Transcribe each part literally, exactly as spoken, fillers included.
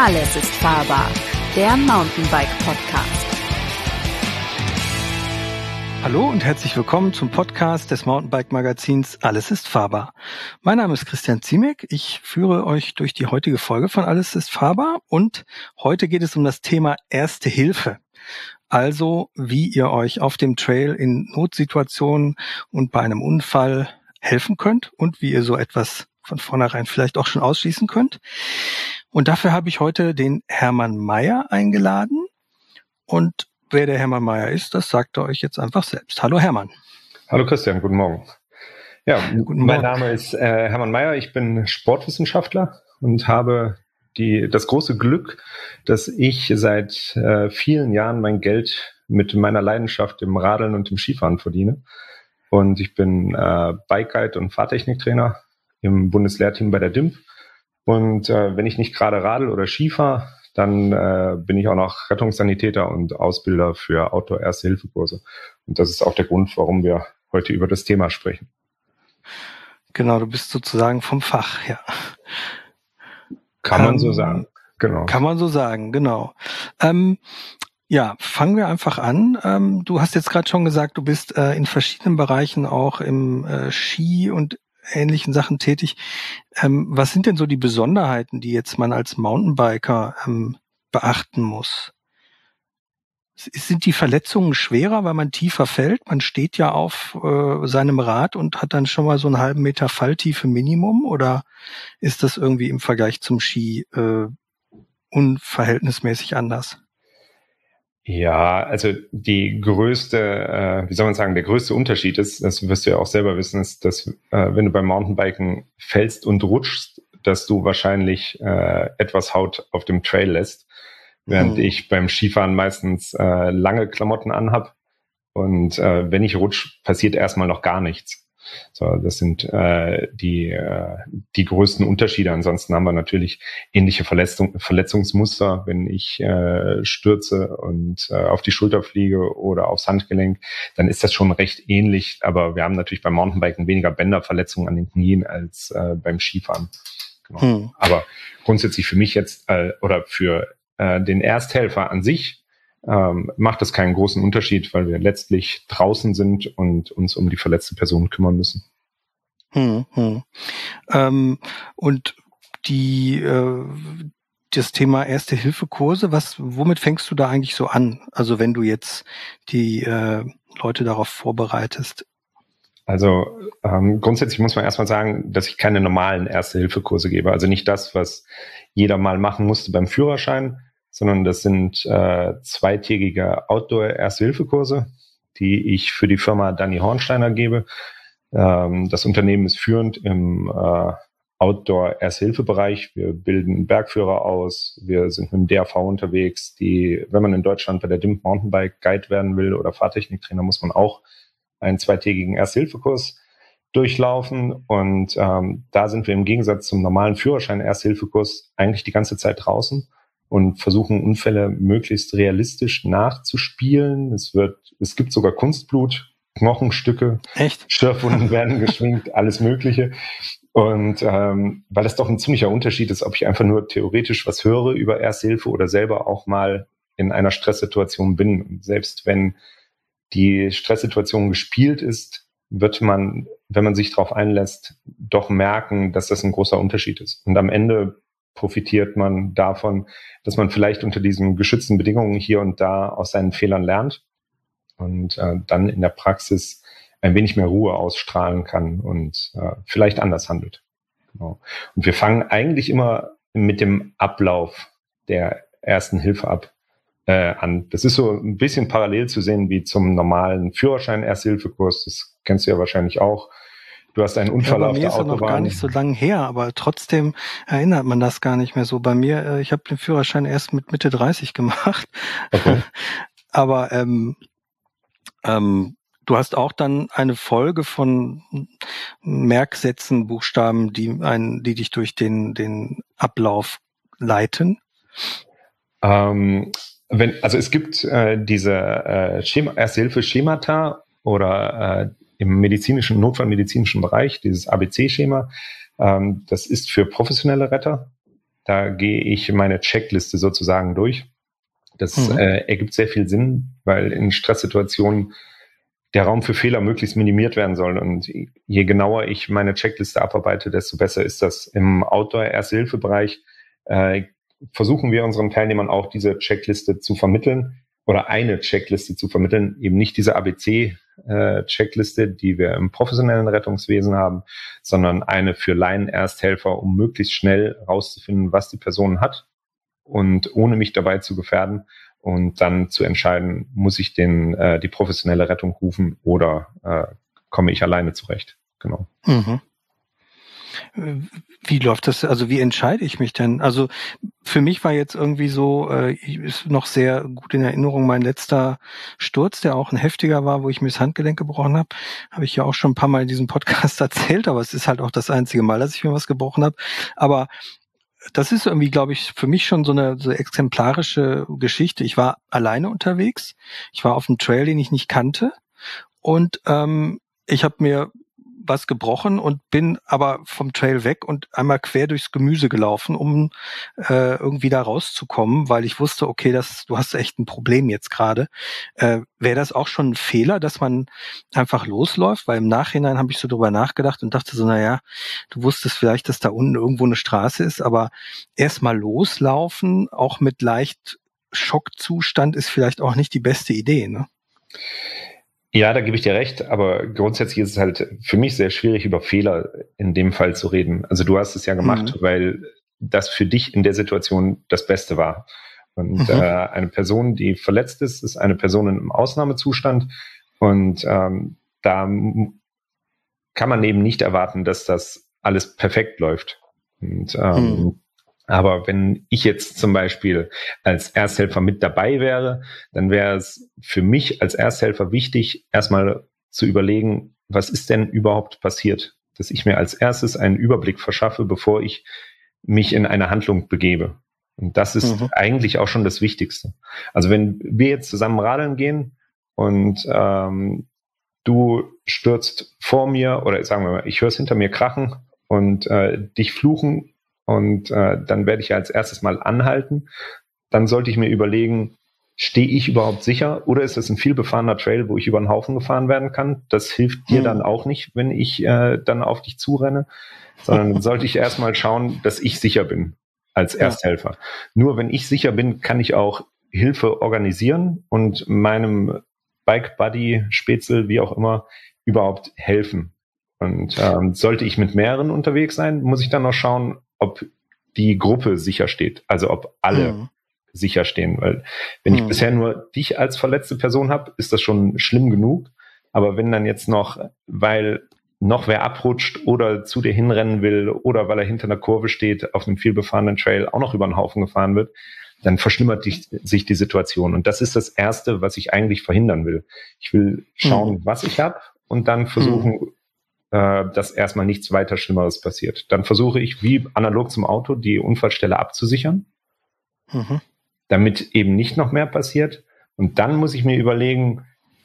Alles ist fahrbar, der Mountainbike-Podcast. Hallo und herzlich willkommen zum Podcast des Mountainbike-Magazins Alles ist fahrbar. Mein Name ist Christian Ziemek. Ich führe euch durch die heutige Folge von Alles ist fahrbar und heute geht es um das Thema Erste Hilfe. Also, wie ihr euch auf dem Trail in Notsituationen und bei einem Unfall helfen könnt und wie ihr so etwas von vornherein vielleicht auch schon ausschließen könnt. Und dafür habe ich heute den Hermann Meyer eingeladen. Und wer der Hermann Meyer ist, das sagt er euch jetzt einfach selbst. Hallo Hermann. Hallo Christian, guten Morgen. Ja, guten mein Morgen. Name ist äh, Hermann Meyer, ich bin Sportwissenschaftler und habe die das große Glück, dass ich seit äh, vielen Jahren mein Geld mit meiner Leidenschaft im Radeln und im Skifahren verdiene. Und ich bin äh, Bike Guide und Fahrtechniktrainer im Bundeslehrteam bei der D I M P. Und äh, wenn ich nicht gerade Radl oder Ski fahre, dann äh, bin ich auch noch Rettungssanitäter und Ausbilder für Outdoor-Erste-Hilfe-Kurse. Und das ist auch der Grund, warum wir heute über das Thema sprechen. Genau, du bist sozusagen vom Fach, ja. Kann man ähm, so sagen, genau. Kann man so sagen, genau. Ähm, ja, fangen wir einfach an. Ähm, du hast jetzt gerade schon gesagt, du bist äh, in verschiedenen Bereichen auch im äh, Ski und ähnlichen Sachen tätig. Ähm, was sind denn so die Besonderheiten, die jetzt man als Mountainbiker ähm, beachten muss? Sind die Verletzungen schwerer, weil man tiefer fällt? Man steht ja auf äh, seinem Rad und hat dann schon mal so einen halben Meter Falltiefe Minimum, oder ist das irgendwie im Vergleich zum Ski äh, unverhältnismäßig anders? Ja, also die größte, äh, wie soll man sagen, der größte Unterschied ist, das wirst du ja auch selber wissen, ist, dass äh, wenn du beim Mountainbiken fällst und rutschst, dass du wahrscheinlich äh, etwas Haut auf dem Trail lässt, während hm. ich beim Skifahren meistens äh, lange Klamotten anhab und äh, wenn ich rutsch, passiert erstmal noch gar nichts. So, das sind äh, die äh, die größten Unterschiede. Ansonsten haben wir natürlich ähnliche Verletzung, Verletzungsmuster. Wenn ich äh, stürze und äh, auf die Schulter fliege oder aufs Handgelenk, dann ist das schon recht ähnlich. Aber wir haben natürlich beim Mountainbiken weniger Bänderverletzungen an den Knien als äh, beim Skifahren. Genau. Hm. Aber grundsätzlich für mich jetzt äh, oder für äh, den Ersthelfer an sich Ähm, macht das keinen großen Unterschied, weil wir letztlich draußen sind und uns um die verletzte Person kümmern müssen. Hm, hm. Ähm, und die äh, das Thema Erste-Hilfe-Kurse, was, womit fängst du da eigentlich so an? Also wenn du jetzt die äh, Leute darauf vorbereitest. Also ähm, grundsätzlich muss man erstmal sagen, dass ich keine normalen Erste-Hilfe-Kurse gebe. Also nicht das, was jeder mal machen musste beim Führerschein, sondern das sind äh, zweitägige Outdoor-Erste-Hilfe-Kurse, die ich für die Firma Danny Hornsteiner gebe. Ähm, das Unternehmen ist führend im äh, Outdoor-Erste-Hilfe-Bereich. Wir bilden Bergführer aus, wir sind mit dem D R V unterwegs. Die, wenn man in Deutschland bei der D I M P Mountainbike Guide werden will oder Fahrtechniktrainer, muss man auch einen zweitägigen Erste-Hilfe-Kurs durchlaufen. Und ähm, da sind wir im Gegensatz zum normalen Führerschein-Erste-Hilfe-Kurs eigentlich die ganze Zeit draußen und versuchen, Unfälle möglichst realistisch nachzuspielen. Es wird, es gibt sogar Kunstblut, Knochenstücke, Echt? Schürfwunden werden geschminkt, alles Mögliche. Und ähm, weil es doch ein ziemlicher Unterschied ist, ob ich einfach nur theoretisch was höre über Erste Hilfe oder selber auch mal in einer Stresssituation bin. Und selbst wenn die Stresssituation gespielt ist, wird man, wenn man sich darauf einlässt, doch merken, dass das ein großer Unterschied ist. Und am Ende profitiert man davon, dass man vielleicht unter diesen geschützten Bedingungen hier und da aus seinen Fehlern lernt und äh, dann in der Praxis ein wenig mehr Ruhe ausstrahlen kann und äh, vielleicht anders handelt. Genau. Und wir fangen eigentlich immer mit dem Ablauf der ersten Hilfe ab äh, an. Das ist so ein bisschen parallel zu sehen wie zum normalen Führerschein-Erste-Hilfe-Kurs. Das kennst du ja wahrscheinlich auch. Du hast einen Unfall ja, auf der Autobahn. Bei mir ist er noch gar nicht so lange her, aber trotzdem erinnert man das gar nicht mehr so. Bei mir, äh, ich habe den Führerschein erst mit Mitte dreißig gemacht. Okay. Aber ähm, ähm, du hast auch dann eine Folge von Merksätzen, Buchstaben, die einen, die dich durch den den Ablauf leiten. Ähm, wenn, also es gibt äh, diese äh, Schema, Erste-Hilfe-Schemata oder äh, im medizinischen, notfallmedizinischen Bereich, dieses A B C-Schema, ähm, das ist für professionelle Retter. Da gehe ich meine Checkliste sozusagen durch. Das mhm. äh, ergibt sehr viel Sinn, weil in Stresssituationen der Raum für Fehler möglichst minimiert werden soll. Und je genauer ich meine Checkliste abarbeite, desto besser ist das. Im Outdoor-Erste-Hilfe-Bereich äh, versuchen wir unseren Teilnehmern auch diese Checkliste zu vermitteln oder eine Checkliste zu vermitteln, eben nicht diese A B C-Checkliste, äh, die wir im professionellen Rettungswesen haben, sondern eine für Laien-Ersthelfer, um möglichst schnell rauszufinden, was die Person hat und ohne mich dabei zu gefährden und dann zu entscheiden, muss ich den äh, die professionelle Rettung rufen oder äh, komme ich alleine zurecht. Genau. Mhm. Wie läuft das? Also wie entscheide ich mich denn? Also für mich war jetzt irgendwie so, äh, ist noch sehr gut in Erinnerung mein letzter Sturz, der auch ein heftiger war, wo ich mir das Handgelenk gebrochen habe. Habe ich ja auch schon ein paar Mal in diesem Podcast erzählt, aber es ist halt auch das einzige Mal, dass ich mir was gebrochen habe. Aber das ist irgendwie, glaube ich, für mich schon so eine so exemplarische Geschichte. Ich war alleine unterwegs. Ich war auf einem Trail, den ich nicht kannte. Und ähm, ich habe mir was gebrochen und bin aber vom Trail weg und einmal quer durchs Gemüse gelaufen, um äh, irgendwie da rauszukommen, weil ich wusste, okay, das, du hast echt ein Problem jetzt gerade. Äh, wäre das auch schon ein Fehler, dass man einfach losläuft? Weil im Nachhinein habe ich so drüber nachgedacht und dachte so, naja, du wusstest vielleicht, dass da unten irgendwo eine Straße ist, aber erstmal loslaufen, auch mit leicht Schockzustand, ist vielleicht auch nicht die beste Idee, ne? Ja, da gebe ich dir recht, aber grundsätzlich ist es halt für mich sehr schwierig, über Fehler in dem Fall zu reden. Also du hast es ja gemacht, mhm. weil das für dich in der Situation das Beste war. Und mhm. äh, eine Person, die verletzt ist, ist eine Person im Ausnahmezustand und ähm, da kann man eben nicht erwarten, dass das alles perfekt läuft. Und ähm, mhm. Aber wenn ich jetzt zum Beispiel als Ersthelfer mit dabei wäre, dann wäre es für mich als Ersthelfer wichtig, erstmal zu überlegen, was ist denn überhaupt passiert? Dass ich mir als erstes einen Überblick verschaffe, bevor ich mich in eine Handlung begebe. Und das ist mhm. eigentlich auch schon das Wichtigste. Also wenn wir jetzt zusammen radeln gehen und ähm, du stürzt vor mir oder sagen wir mal, ich höre es hinter mir krachen und äh, dich fluchen, und äh, dann werde ich ja als erstes mal anhalten. Dann sollte ich mir überlegen, stehe ich überhaupt sicher oder ist es ein vielbefahrener Trail, wo ich über den Haufen gefahren werden kann? Das hilft dir hm. dann auch nicht, wenn ich äh, dann auf dich zurenne, sondern sollte ich erstmal schauen, dass ich sicher bin als Ersthelfer. Ja. Nur wenn ich sicher bin, kann ich auch Hilfe organisieren und meinem Bike-Buddy, Spätzle, wie auch immer, überhaupt helfen. Und ähm, sollte ich mit mehreren unterwegs sein, muss ich dann noch schauen, ob die Gruppe sicher steht, also ob alle mhm. sicher stehen. Weil wenn ich mhm. bisher nur dich als verletzte Person habe, ist das schon schlimm genug. Aber wenn dann jetzt noch, weil noch wer abrutscht oder zu dir hinrennen will oder weil er hinter einer Kurve steht, auf einem vielbefahrenen Trail auch noch über den Haufen gefahren wird, dann verschlimmert die, sich die Situation. Und das ist das Erste, was ich eigentlich verhindern will. Ich will schauen, mhm. was ich habe und dann versuchen, mhm. dass erstmal nichts weiter Schlimmeres passiert. Dann versuche ich, wie analog zum Auto, die Unfallstelle abzusichern, mhm. damit eben nicht noch mehr passiert. Und dann muss ich mir überlegen,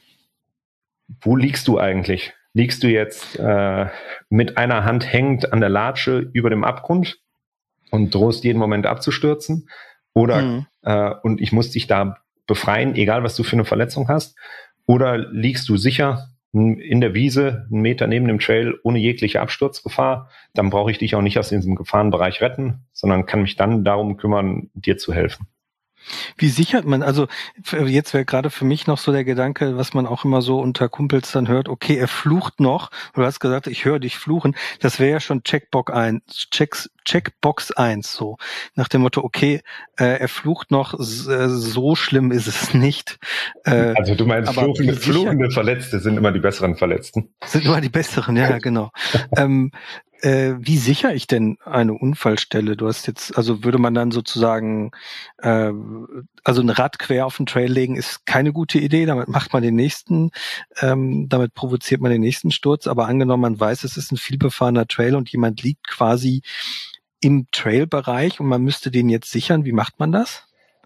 wo liegst du eigentlich? Liegst du jetzt äh, mit einer Hand hängend an der Latsche über dem Abgrund und drohst jeden Moment abzustürzen? Oder mhm. äh, und ich muss dich da befreien, egal was du für eine Verletzung hast? Oder liegst du sicher in der Wiese, einen Meter neben dem Trail, ohne jegliche Absturzgefahr, dann brauche ich dich auch nicht aus diesem Gefahrenbereich retten, sondern kann mich dann darum kümmern, dir zu helfen. Wie sichert man, also jetzt wäre gerade für mich noch so der Gedanke, was man auch immer so unter Kumpels dann hört, okay, er flucht noch, du hast gesagt, ich höre dich fluchen, das wäre ja schon Checkbox eins, Checks, Checkbox eins, so nach dem Motto, okay, äh, er flucht noch, so schlimm ist es nicht. Äh, also du meinst, fluchende, fluchende Verletzte sind immer die besseren Verletzten? Sind immer die besseren, ja, genau. ähm, Äh, wie sichere ich denn eine Unfallstelle? Du hast jetzt, also würde man dann sozusagen, äh, also ein Rad quer auf den Trail legen ist keine gute Idee, damit macht man den nächsten, ähm, damit provoziert man den nächsten Sturz, aber angenommen, man weiß, es ist ein vielbefahrener Trail und jemand liegt quasi im Trailbereich und man müsste den jetzt sichern, wie macht man das?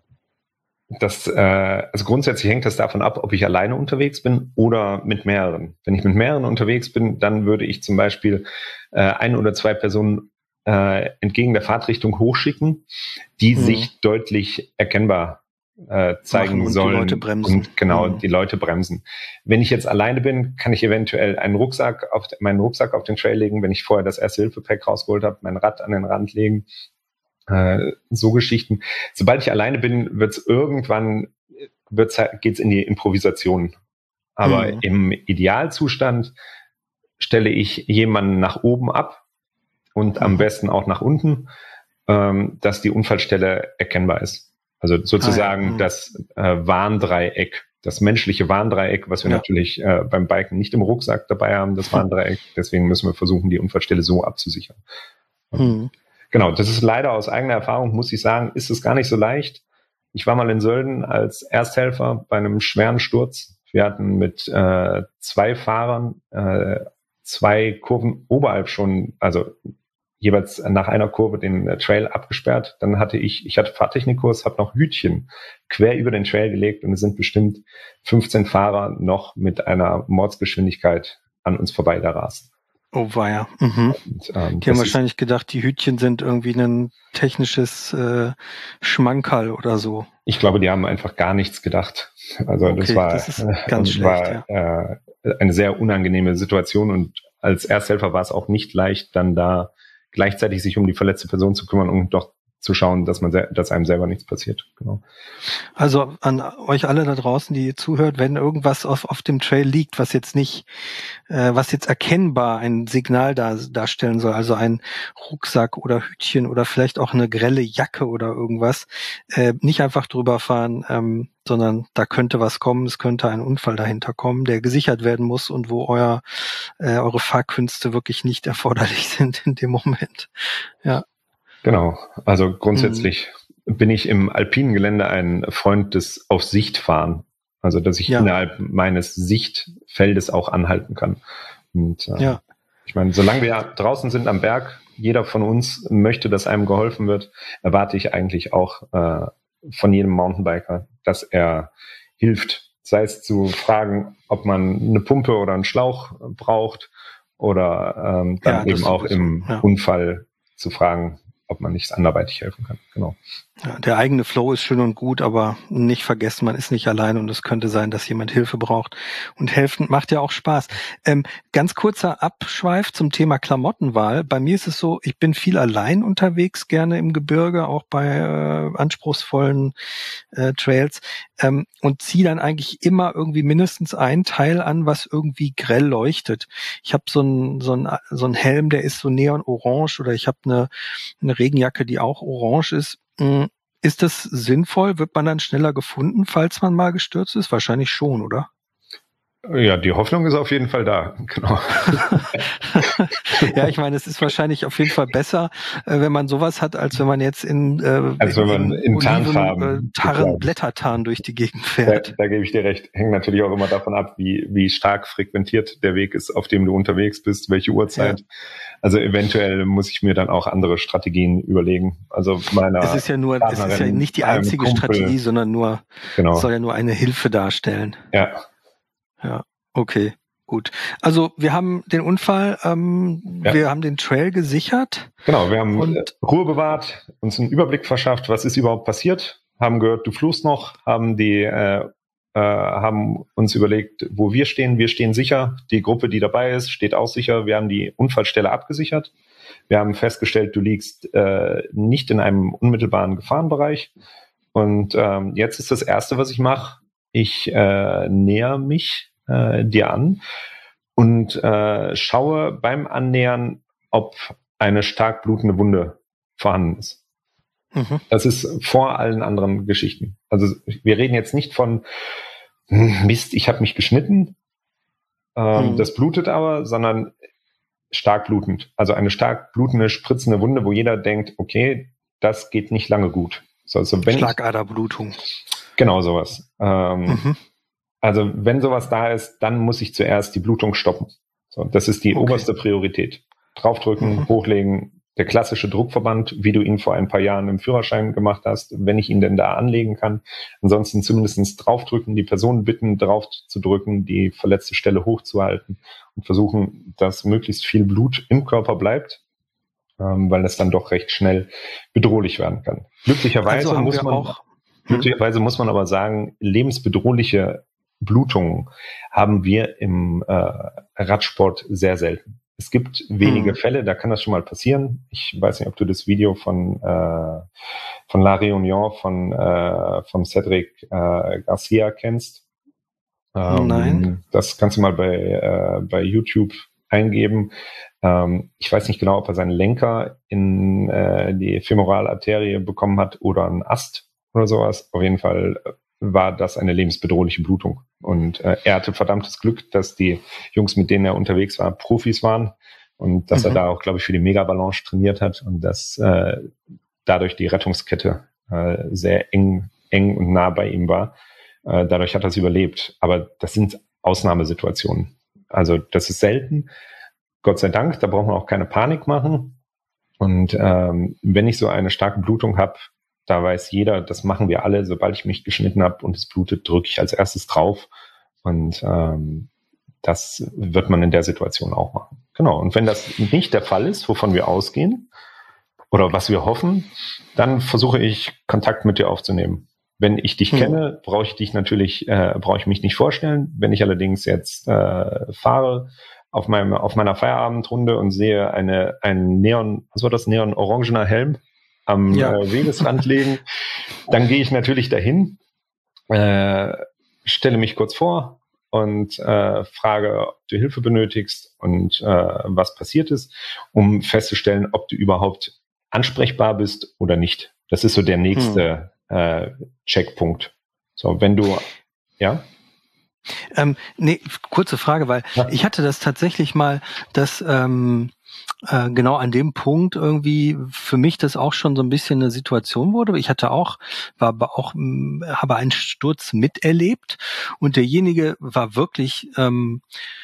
Das, äh, also grundsätzlich hängt das davon ab, ob ich alleine unterwegs bin oder mit mehreren. Wenn ich mit mehreren unterwegs bin, dann würde ich zum Beispiel äh, ein oder zwei Personen äh, entgegen der Fahrtrichtung hochschicken, die Mhm. sich deutlich erkennbar äh, zeigen Machen und sollen. die Leute bremsen. Und genau, Mhm. die Leute bremsen. Wenn ich jetzt alleine bin, kann ich eventuell einen Rucksack auf, meinen Rucksack auf den Trail legen, wenn ich vorher das Erste-Hilfe-Pack rausgeholt habe, mein Rad an den Rand legen. Äh, so Geschichten. Sobald ich alleine bin, wird es irgendwann, wird's, geht's in die Improvisation. Aber Mhm. im Idealzustand stelle ich jemanden nach oben ab und Mhm. am besten auch nach unten, ähm, dass die Unfallstelle erkennbar ist. Also sozusagen Ah, ja. Mhm. das äh, Warndreieck, das menschliche Warndreieck, was wir Ja. natürlich äh, beim Biken nicht im Rucksack dabei haben, das Warndreieck. Deswegen müssen wir versuchen, die Unfallstelle so abzusichern. Mhm. Genau, das ist leider aus eigener Erfahrung, muss ich sagen, ist es gar nicht so leicht. Ich war mal in Sölden als Ersthelfer bei einem schweren Sturz. Wir hatten mit äh, zwei Fahrern äh, zwei Kurven oberhalb schon, also jeweils nach einer Kurve den äh, Trail abgesperrt. Dann hatte ich, ich hatte Fahrtechnikkurs, habe noch Hütchen quer über den Trail gelegt und es sind bestimmt fünfzehn Fahrer noch mit einer Mordsgeschwindigkeit an uns vorbei da rasen. Oh weia. Mhm. Und, ähm, Die haben das ist, wahrscheinlich gedacht, die Hütchen sind irgendwie ein technisches äh, Schmankerl oder so. ich glaube, die haben einfach gar nichts gedacht. Also Okay, das war, das ist ganz äh, war schlecht, äh, eine sehr unangenehme Situation und als Ersthelfer war es auch nicht leicht, dann da gleichzeitig sich um die verletzte Person zu kümmern und doch zu schauen, dass man, se- dass einem selber nichts passiert. Genau. Also an euch alle da draußen, die ihr zuhört, wenn irgendwas auf, auf dem Trail liegt, was jetzt nicht, äh, was jetzt erkennbar ein Signal dar, darstellen soll, also ein Rucksack oder Hütchen oder vielleicht auch eine grelle Jacke oder irgendwas, äh, nicht einfach drüber fahren, ähm, sondern da könnte was kommen, es könnte ein Unfall dahinter kommen, der gesichert werden muss und wo euer äh, eure Fahrkünste wirklich nicht erforderlich sind in dem Moment. Ja. Genau. Also grundsätzlich mhm. bin ich im alpinen Gelände ein Freund des auf Sicht fahren. Also dass ich Ja. innerhalb meines Sichtfeldes auch anhalten kann. Und äh, Ja. ich meine, solange wir draußen sind am Berg, jeder von uns möchte, dass einem geholfen wird, erwarte ich eigentlich auch äh, von jedem Mountainbiker, dass er hilft. Sei es zu fragen, ob man eine Pumpe oder einen Schlauch braucht oder ähm, dann Ja, eben auch sowieso. im Ja. Unfall zu fragen, ob man nicht anderweitig helfen kann. Genau. Ja, der eigene Flow ist schön und gut, aber nicht vergessen, man ist nicht allein und es könnte sein, dass jemand Hilfe braucht. Und helfen macht ja auch Spaß. Ähm, ganz kurzer Abschweif zum Thema Klamottenwahl. Bei mir ist es so, ich bin viel allein unterwegs, gerne im Gebirge, auch bei äh, anspruchsvollen äh, Trails ähm, und ziehe dann eigentlich immer irgendwie mindestens ein Teil an, was irgendwie grell leuchtet. Ich habe so einen so einen so einen Helm, der ist so neonorange oder ich habe eine eine Regenjacke, die auch orange ist. Ist das sinnvoll? Wird man dann schneller gefunden, falls man mal gestürzt ist? Wahrscheinlich schon, oder? Ja, die Hoffnung ist auf jeden Fall da, genau. Ja, ich meine, es ist wahrscheinlich auf jeden Fall besser, äh, wenn man sowas hat, als wenn man jetzt in, äh, als wenn man in, in Tarnfarben, äh, Tarn, Blättertarn durch die Gegend fährt. Da, da gebe ich dir recht. Hängt natürlich auch immer davon ab, wie, wie stark frequentiert der Weg ist, auf dem du unterwegs bist, welche Uhrzeit. Ja. Also eventuell muss ich mir dann auch andere Strategien überlegen. Also meiner Es ist ja nur, es ist ja nicht die einzige Kumpel, Strategie, sondern nur, genau. Es soll ja nur eine Hilfe darstellen. Ja. Ja, okay, gut. Also wir haben den Unfall, ähm, ja. wir haben den Trail gesichert. Genau, wir haben und Ruhe bewahrt, uns einen Überblick verschafft, was ist überhaupt passiert, haben gehört, du fluchst noch, haben die, äh, äh, haben uns überlegt, wo wir stehen. Wir stehen sicher, die Gruppe, die dabei ist, steht auch sicher. Wir haben die Unfallstelle abgesichert. Wir haben festgestellt, du liegst äh, nicht in einem unmittelbaren Gefahrenbereich. Und ähm, jetzt ist das Erste, was ich mache, ich äh, näher mich äh, dir an und äh, schaue beim Annähern, ob eine stark blutende Wunde vorhanden ist. Mhm. Das ist vor allen anderen Geschichten. Also wir reden jetzt nicht von Mist, ich habe mich geschnitten, ähm, mhm. das blutet aber, sondern stark blutend. Also eine stark blutende, spritzende Wunde, wo jeder denkt, okay, das geht nicht lange gut. So, also wenn Schlagaderblutung. Genau sowas. Ähm, mhm. Also wenn sowas da ist, dann muss ich zuerst die Blutung stoppen. So, das ist die okay. oberste Priorität. Draufdrücken, mhm. hochlegen, der klassische Druckverband, wie du ihn vor ein paar Jahren im Führerschein gemacht hast, wenn ich ihn denn da anlegen kann. Ansonsten zumindest draufdrücken, die Person bitten, drauf zu drücken, die verletzte Stelle hochzuhalten und versuchen, dass möglichst viel Blut im Körper bleibt. ähm, weil es dann doch recht schnell bedrohlich werden kann. Glücklicherweise Also muss man auch, glücklicherweise muss man aber sagen, lebensbedrohliche Blutungen haben wir im äh, Radsport sehr selten. Es gibt wenige hm. Fälle, da kann das schon mal passieren. Ich weiß nicht, ob du das Video von äh, von La Réunion von äh, von Cedric äh, Garcia kennst. Ähm, Nein. Das kannst du mal bei äh, bei YouTube eingeben. Ähm, ich weiß nicht genau, ob er seinen Lenker in äh, die Femoralarterie bekommen hat oder einen Ast oder sowas. Auf jeden Fall war das eine lebensbedrohliche Blutung. Und äh, er hatte verdammtes Glück, dass die Jungs, mit denen er unterwegs war, Profis waren und dass mhm. er da auch, glaube ich, für die Megabalance trainiert hat und dass äh, dadurch die Rettungskette äh, sehr eng, eng und nah bei ihm war. Äh, dadurch hat er es überlebt. Aber das sind Ausnahmesituationen. Also das ist selten. Gott sei Dank, da braucht man auch keine Panik machen. Und ähm, wenn ich so eine starke Blutung habe, da weiß jeder, das machen wir alle, sobald ich mich geschnitten habe und es blutet, drücke ich als erstes drauf. Und ähm, das wird man in der Situation auch machen. Genau. Und wenn das nicht der Fall ist, wovon wir ausgehen oder was wir hoffen, dann versuche ich, Kontakt mit dir aufzunehmen. Wenn ich dich hm. kenne, brauche ich dich natürlich, äh, brauche ich mich nicht vorstellen. Wenn ich allerdings jetzt äh, fahre auf meinem auf meiner Feierabendrunde und sehe eine ein Neon, was war das, neon-orangener Helm am ja. äh, Wegesrand liegen, dann gehe ich natürlich dahin, äh, stelle mich kurz vor und äh, frage, ob du Hilfe benötigst und äh, was passiert ist, um festzustellen, ob du überhaupt ansprechbar bist oder nicht. Das ist so der nächste hm. äh, Checkpunkt. So, wenn du, ja? Ähm, nee, kurze Frage, weil ja. ich hatte das tatsächlich mal, dass ähm, äh, genau an dem Punkt irgendwie für mich das auch schon so ein bisschen eine Situation wurde. Ich hatte auch, war aber auch, m, habe einen Sturz miterlebt und derjenige war wirklich, ähm,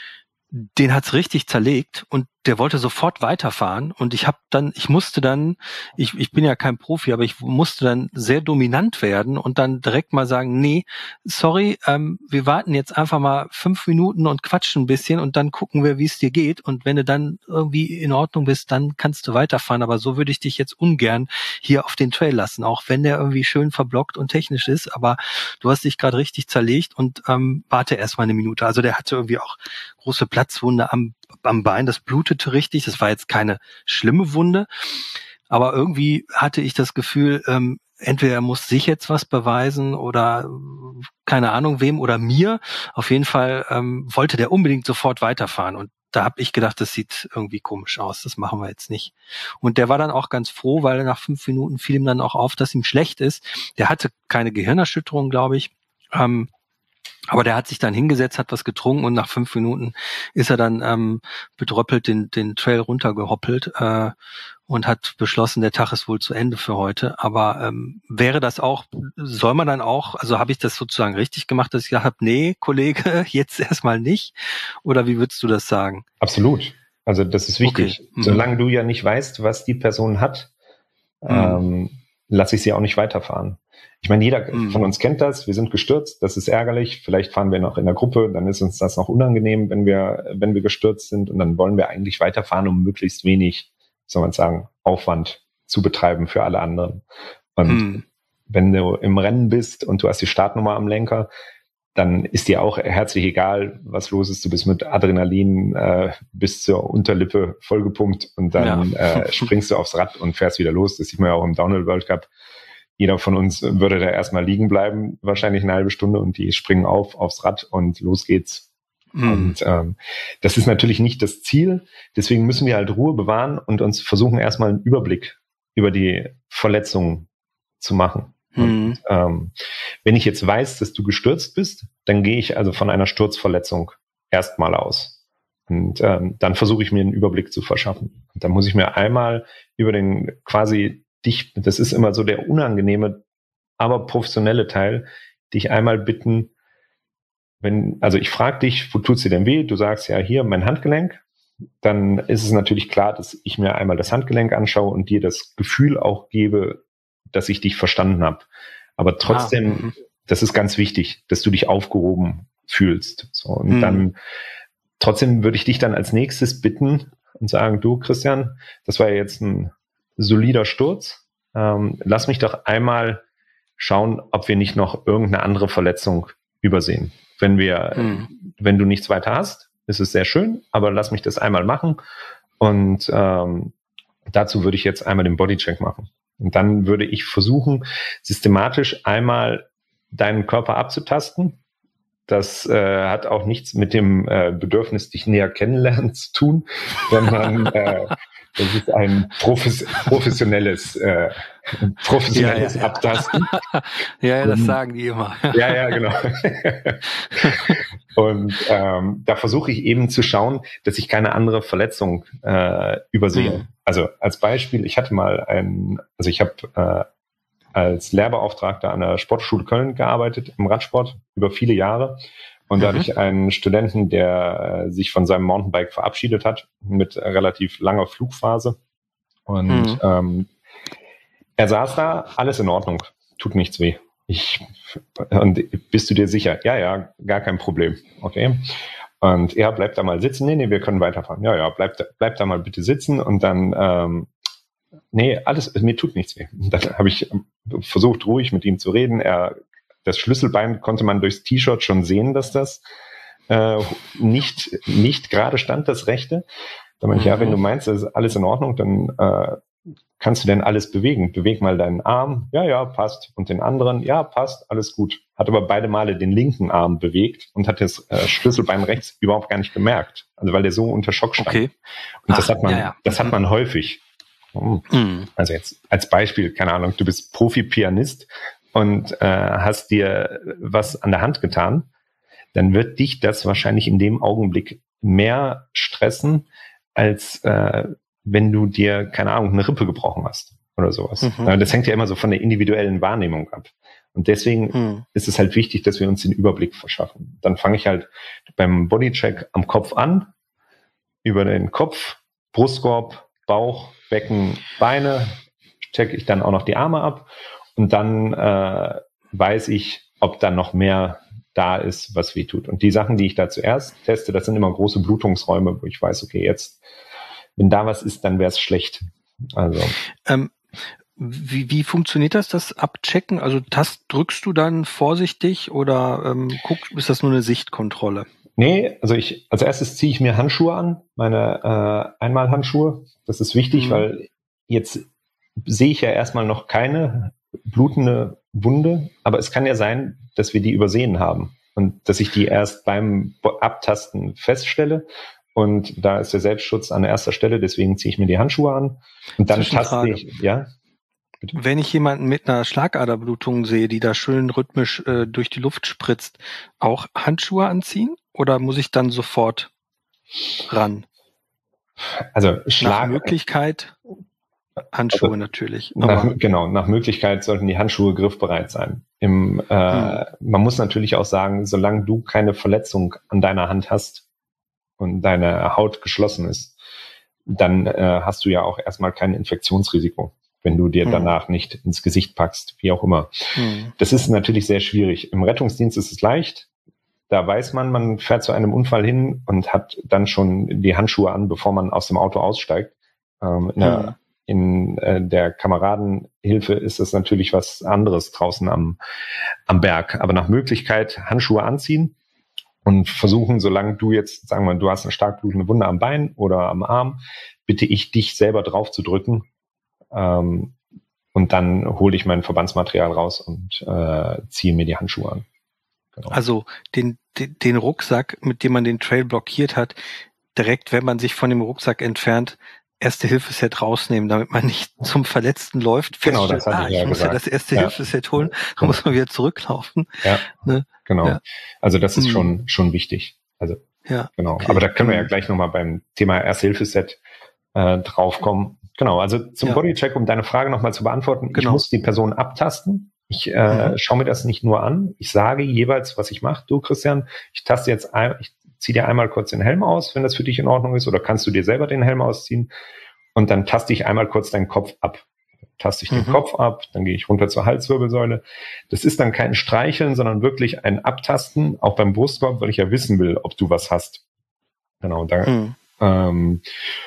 den hat's richtig zerlegt und der wollte sofort weiterfahren und ich habe dann, ich musste dann, ich, ich bin ja kein Profi, aber ich musste dann sehr dominant werden und dann direkt mal sagen, nee, sorry, ähm, wir warten jetzt einfach mal fünf Minuten und quatschen ein bisschen und dann gucken wir, wie es dir geht und wenn du dann irgendwie in Ordnung bist, dann kannst du weiterfahren, aber so würde ich dich jetzt ungern hier auf den Trail lassen, auch wenn der irgendwie schön verblockt und technisch ist, aber du hast dich gerade richtig zerlegt und ähm, warte erst mal eine Minute. Also der hatte irgendwie auch große Platzwunde am, am Bein, das blutete richtig, das war jetzt keine schlimme Wunde, aber irgendwie hatte ich das Gefühl, ähm, entweder er muss sich jetzt was beweisen oder keine Ahnung wem oder mir, auf jeden Fall ähm, wollte der unbedingt sofort weiterfahren und da habe ich gedacht, das sieht irgendwie komisch aus, das machen wir jetzt nicht. Und der war dann auch ganz froh, weil nach fünf Minuten fiel ihm dann auch auf, dass ihm schlecht ist. Der hatte keine Gehirnerschütterung, glaube ich, ähm, aber der hat sich dann hingesetzt, hat was getrunken und nach fünf Minuten ist er dann ähm, bedröppelt den, den Trail runtergehoppelt äh, und hat beschlossen, der Tag ist wohl zu Ende für heute. Aber ähm, wäre das auch, soll man dann auch, also habe ich das sozusagen richtig gemacht, dass ich gesagt habe, nee, Kollege, jetzt erstmal nicht? Oder wie würdest du das sagen? Absolut. Also das ist wichtig. Okay. Mhm. Solange du ja nicht weißt, was die Person hat, mhm. ähm, lasse ich sie auch nicht weiterfahren. Ich meine, jeder mhm. von uns kennt das. Wir sind gestürzt. Das ist ärgerlich. Vielleicht fahren wir noch in der Gruppe. Dann ist uns das noch unangenehm, wenn wir, wenn wir gestürzt sind. Und dann wollen wir eigentlich weiterfahren, um möglichst wenig, soll man sagen, Aufwand zu betreiben für alle anderen. Und mhm. wenn du im Rennen bist und du hast die Startnummer am Lenker, dann ist dir auch herzlich egal, was los ist. Du bist mit Adrenalin äh, bis zur Unterlippe vollgepumpt und dann ja. äh, springst du aufs Rad und fährst wieder los. Das sieht man ja auch im Downhill World Cup. Jeder von uns würde da erstmal liegen bleiben, wahrscheinlich eine halbe Stunde und die springen auf aufs Rad und los geht's. Mm. Und ähm, das ist natürlich nicht das Ziel. Deswegen müssen wir halt Ruhe bewahren und uns versuchen erstmal einen Überblick über die Verletzungen zu machen. Mm. Und ähm, wenn ich jetzt weiß, dass du gestürzt bist, dann gehe ich also von einer Sturzverletzung erstmal aus. Und ähm, dann versuche ich mir einen Überblick zu verschaffen. Und dann muss ich mir einmal über den quasi dich, das ist immer so der unangenehme, aber professionelle Teil, dich einmal bitten, wenn, also ich frage dich, wo tut's dir denn weh? Du sagst ja hier mein Handgelenk. Dann ist es natürlich klar, dass ich mir einmal das Handgelenk anschaue und dir das Gefühl auch gebe, dass ich dich verstanden habe. Aber trotzdem, ah, das ist ganz wichtig, dass du dich aufgehoben fühlst. So, und mhm. dann trotzdem würde ich dich dann als nächstes bitten, und sagen, du Christian, das war ja jetzt ein solider Sturz. Ähm, lass mich doch einmal schauen, ob wir nicht noch irgendeine andere Verletzung übersehen. Wenn wir, hm. wenn du nichts weiter hast, ist es sehr schön, aber lass mich das einmal machen. Und ähm, dazu würde ich jetzt einmal den Bodycheck machen. Und dann würde ich versuchen, systematisch einmal deinen Körper abzutasten. Das äh, hat auch nichts mit dem äh, Bedürfnis, dich näher kennenlernen zu tun, sondern äh, das ist ein profes- professionelles, äh, professionelles ja, ja, ja. Abtasten. Ja, ja, das Und, sagen die immer. Ja, ja, genau. Und ähm, da versuche ich eben zu schauen, dass ich keine andere Verletzung äh, übersehe. Mhm. Also als Beispiel, ich hatte mal ein, also ich habe äh, als Lehrbeauftragter an der Sportschule Köln gearbeitet, im Radsport, über viele Jahre. Und da mhm. hatte ich einen Studenten, der äh, sich von seinem Mountainbike verabschiedet hat, mit relativ langer Flugphase. Und mhm. ähm, er saß da, alles in Ordnung, tut nichts weh. Ich, und bist du dir sicher? Ja, ja, gar kein Problem. Okay. Und er bleibt da mal sitzen. Nee, nee, wir können weiterfahren. Ja, ja, bleib, bleib da mal bitte sitzen. Und dann, ähm, nee, alles, mir tut nichts weh. Und dann habe ich versucht, ruhig mit ihm zu reden. Er, das Schlüsselbein konnte man durchs T-Shirt schon sehen, dass das äh, nicht, nicht gerade stand, das rechte. Da meinte ich, ja, wenn du meinst, das ist alles in Ordnung, dann äh, kannst du denn alles bewegen? Beweg mal deinen Arm. Ja, ja, passt. Und den anderen, ja, passt, alles gut. Hat aber beide Male den linken Arm bewegt und hat das äh, Schlüsselbein rechts überhaupt gar nicht gemerkt. Also weil der so unter Schock stand. Okay. Und Ach, das hat man, ja, ja. das hat man häufig. Hm. Mhm. Also jetzt als Beispiel, keine Ahnung, du bist Profi-Pianist und äh, hast dir was an der Hand getan, dann wird dich das wahrscheinlich in dem Augenblick mehr stressen, als äh, wenn du dir, keine Ahnung, eine Rippe gebrochen hast oder sowas. Mhm. Das hängt ja immer so von der individuellen Wahrnehmung ab. Und deswegen mhm. ist es halt wichtig, dass wir uns den Überblick verschaffen. Dann fange ich halt beim Bodycheck am Kopf an, über den Kopf, Brustkorb, Bauch, Becken, Beine, checke ich dann auch noch die Arme ab und dann äh, weiß ich, ob da noch mehr da ist, was weh tut. Und die Sachen, die ich da zuerst teste, das sind immer große Blutungsräume, wo ich weiß, okay, jetzt wenn da was ist, dann wäre es schlecht. Also ähm, wie, wie funktioniert das, das Abchecken? Also Tast drückst du dann vorsichtig oder ähm, guck, ist das nur eine Sichtkontrolle? Nee, also ich als erstes ziehe ich mir Handschuhe an, meine äh, Einmalhandschuhe. Das ist wichtig, mhm. weil jetzt sehe ich ja erstmal noch keine blutende Wunde, aber es kann ja sein, dass wir die übersehen haben und dass ich die erst beim Abtasten feststelle. Und da ist der Selbstschutz an erster Stelle, deswegen ziehe ich mir die Handschuhe an. Und dann taste ich, ja. Bitte? Wenn ich jemanden mit einer Schlagaderblutung sehe, die da schön rhythmisch äh, durch die Luft spritzt, auch Handschuhe anziehen? Oder muss ich dann sofort ran? Also Schlag... Nach Möglichkeit Handschuhe also, natürlich. Aber nach, genau, nach Möglichkeit sollten die Handschuhe griffbereit sein. Im, äh, hm. Man muss natürlich auch sagen, solange du keine Verletzung an deiner Hand hast, und deine Haut geschlossen ist, dann äh, hast du ja auch erstmal kein Infektionsrisiko, wenn du dir hm. danach nicht ins Gesicht packst, wie auch immer. Hm. Das ist natürlich sehr schwierig. Im Rettungsdienst ist es leicht. Da weiß man, man fährt zu einem Unfall hin und hat dann schon die Handschuhe an, bevor man aus dem Auto aussteigt. Ähm, in der, hm. in äh, der Kameradenhilfe ist es natürlich was anderes draußen am, am Berg. Aber nach Möglichkeit Handschuhe anziehen. Und versuchen, solange du jetzt, sagen wir mal, du hast eine stark blutende Wunde am Bein oder am Arm, bitte ich dich selber drauf zu drücken. Ähm, und dann hole ich mein Verbandsmaterial raus und äh, ziehe mir die Handschuhe an. Genau. Also den, den, den Rucksack, mit dem man den Trail blockiert hat, direkt, wenn man sich von dem Rucksack entfernt, Erste-Hilfe-Set rausnehmen, damit man nicht zum Verletzten läuft. Genau, das hatte ah, ich ja ich muss gesagt. ja das Erste-Hilfe-Set holen, dann muss man wieder zurücklaufen. Ja, ne? genau. Ja. Also das ist mhm. schon schon wichtig. Also ja, genau. Okay. Aber da können wir ja gleich nochmal beim Thema Erste-Hilfe-Set äh, draufkommen. Genau, also zum ja. Bodycheck, um deine Frage nochmal zu beantworten. Genau. Ich muss die Person abtasten. Ich äh, mhm. schaue mir das nicht nur an. Ich sage jeweils, was ich mache. Du, Christian, ich taste jetzt ein, ich zieh dir einmal kurz den Helm aus, wenn das für dich in Ordnung ist, oder kannst du dir selber den Helm ausziehen und dann taste ich einmal kurz deinen Kopf ab. Taste ich mhm. den Kopf ab, dann gehe ich runter zur Halswirbelsäule. Das ist dann kein Streicheln, sondern wirklich ein Abtasten, auch beim Brustkorb, weil ich ja wissen will, ob du was hast. Genau, da, mhm. ähm,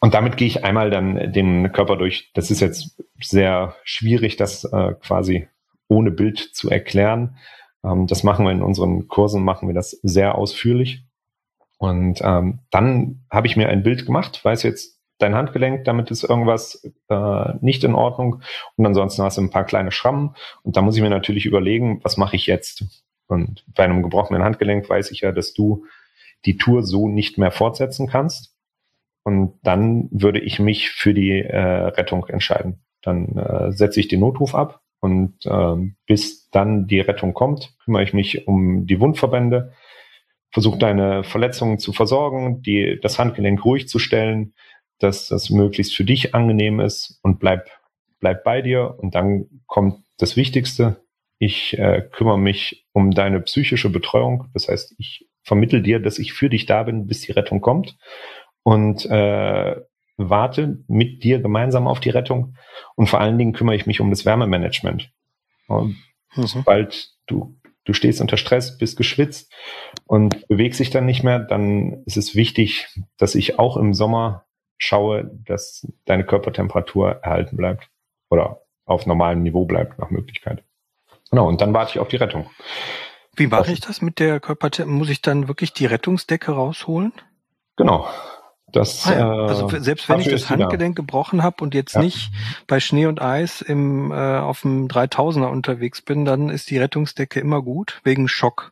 und damit gehe ich einmal dann den Körper durch. Das ist jetzt sehr schwierig, das äh, quasi ohne Bild zu erklären. Ähm, das machen wir in unseren Kursen, machen wir das sehr ausführlich. Und ähm, dann habe ich mir ein Bild gemacht, weiß jetzt dein Handgelenk, damit ist irgendwas äh, nicht in Ordnung. Und ansonsten hast du ein paar kleine Schrammen. Und da muss ich mir natürlich überlegen, was mache ich jetzt? Und bei einem gebrochenen Handgelenk weiß ich ja, dass du die Tour so nicht mehr fortsetzen kannst. Und dann würde ich mich für die äh, Rettung entscheiden. Dann äh, setze ich den Notruf ab und äh, bis dann die Rettung kommt, kümmere ich mich um die Wundverbände, versuche deine Verletzungen zu versorgen, die, das Handgelenk ruhig zu stellen, dass das möglichst für dich angenehm ist und bleib, bleib bei dir. Und dann kommt das Wichtigste. Ich äh, kümmere mich um deine psychische Betreuung. Das heißt, ich vermittle dir, dass ich für dich da bin, bis die Rettung kommt und äh, warte mit dir gemeinsam auf die Rettung. Und vor allen Dingen kümmere ich mich um das Wärmemanagement. Und mhm. sobald du, du stehst unter Stress, bist geschwitzt und bewegst dich dann nicht mehr, dann ist es wichtig, dass ich auch im Sommer schaue, dass deine Körpertemperatur erhalten bleibt oder auf normalem Niveau bleibt, nach Möglichkeit. Genau, und dann warte ich auf die Rettung. Wie mache ich das mit der Körpertemperatur? Muss ich dann wirklich die Rettungsdecke rausholen? Genau. Das, ah ja. Also äh, selbst wenn ich das Handgelenk gebrochen habe und jetzt ja. nicht bei Schnee und Eis im äh, auf dem dreitausender unterwegs bin, dann ist die Rettungsdecke immer gut, wegen Schock.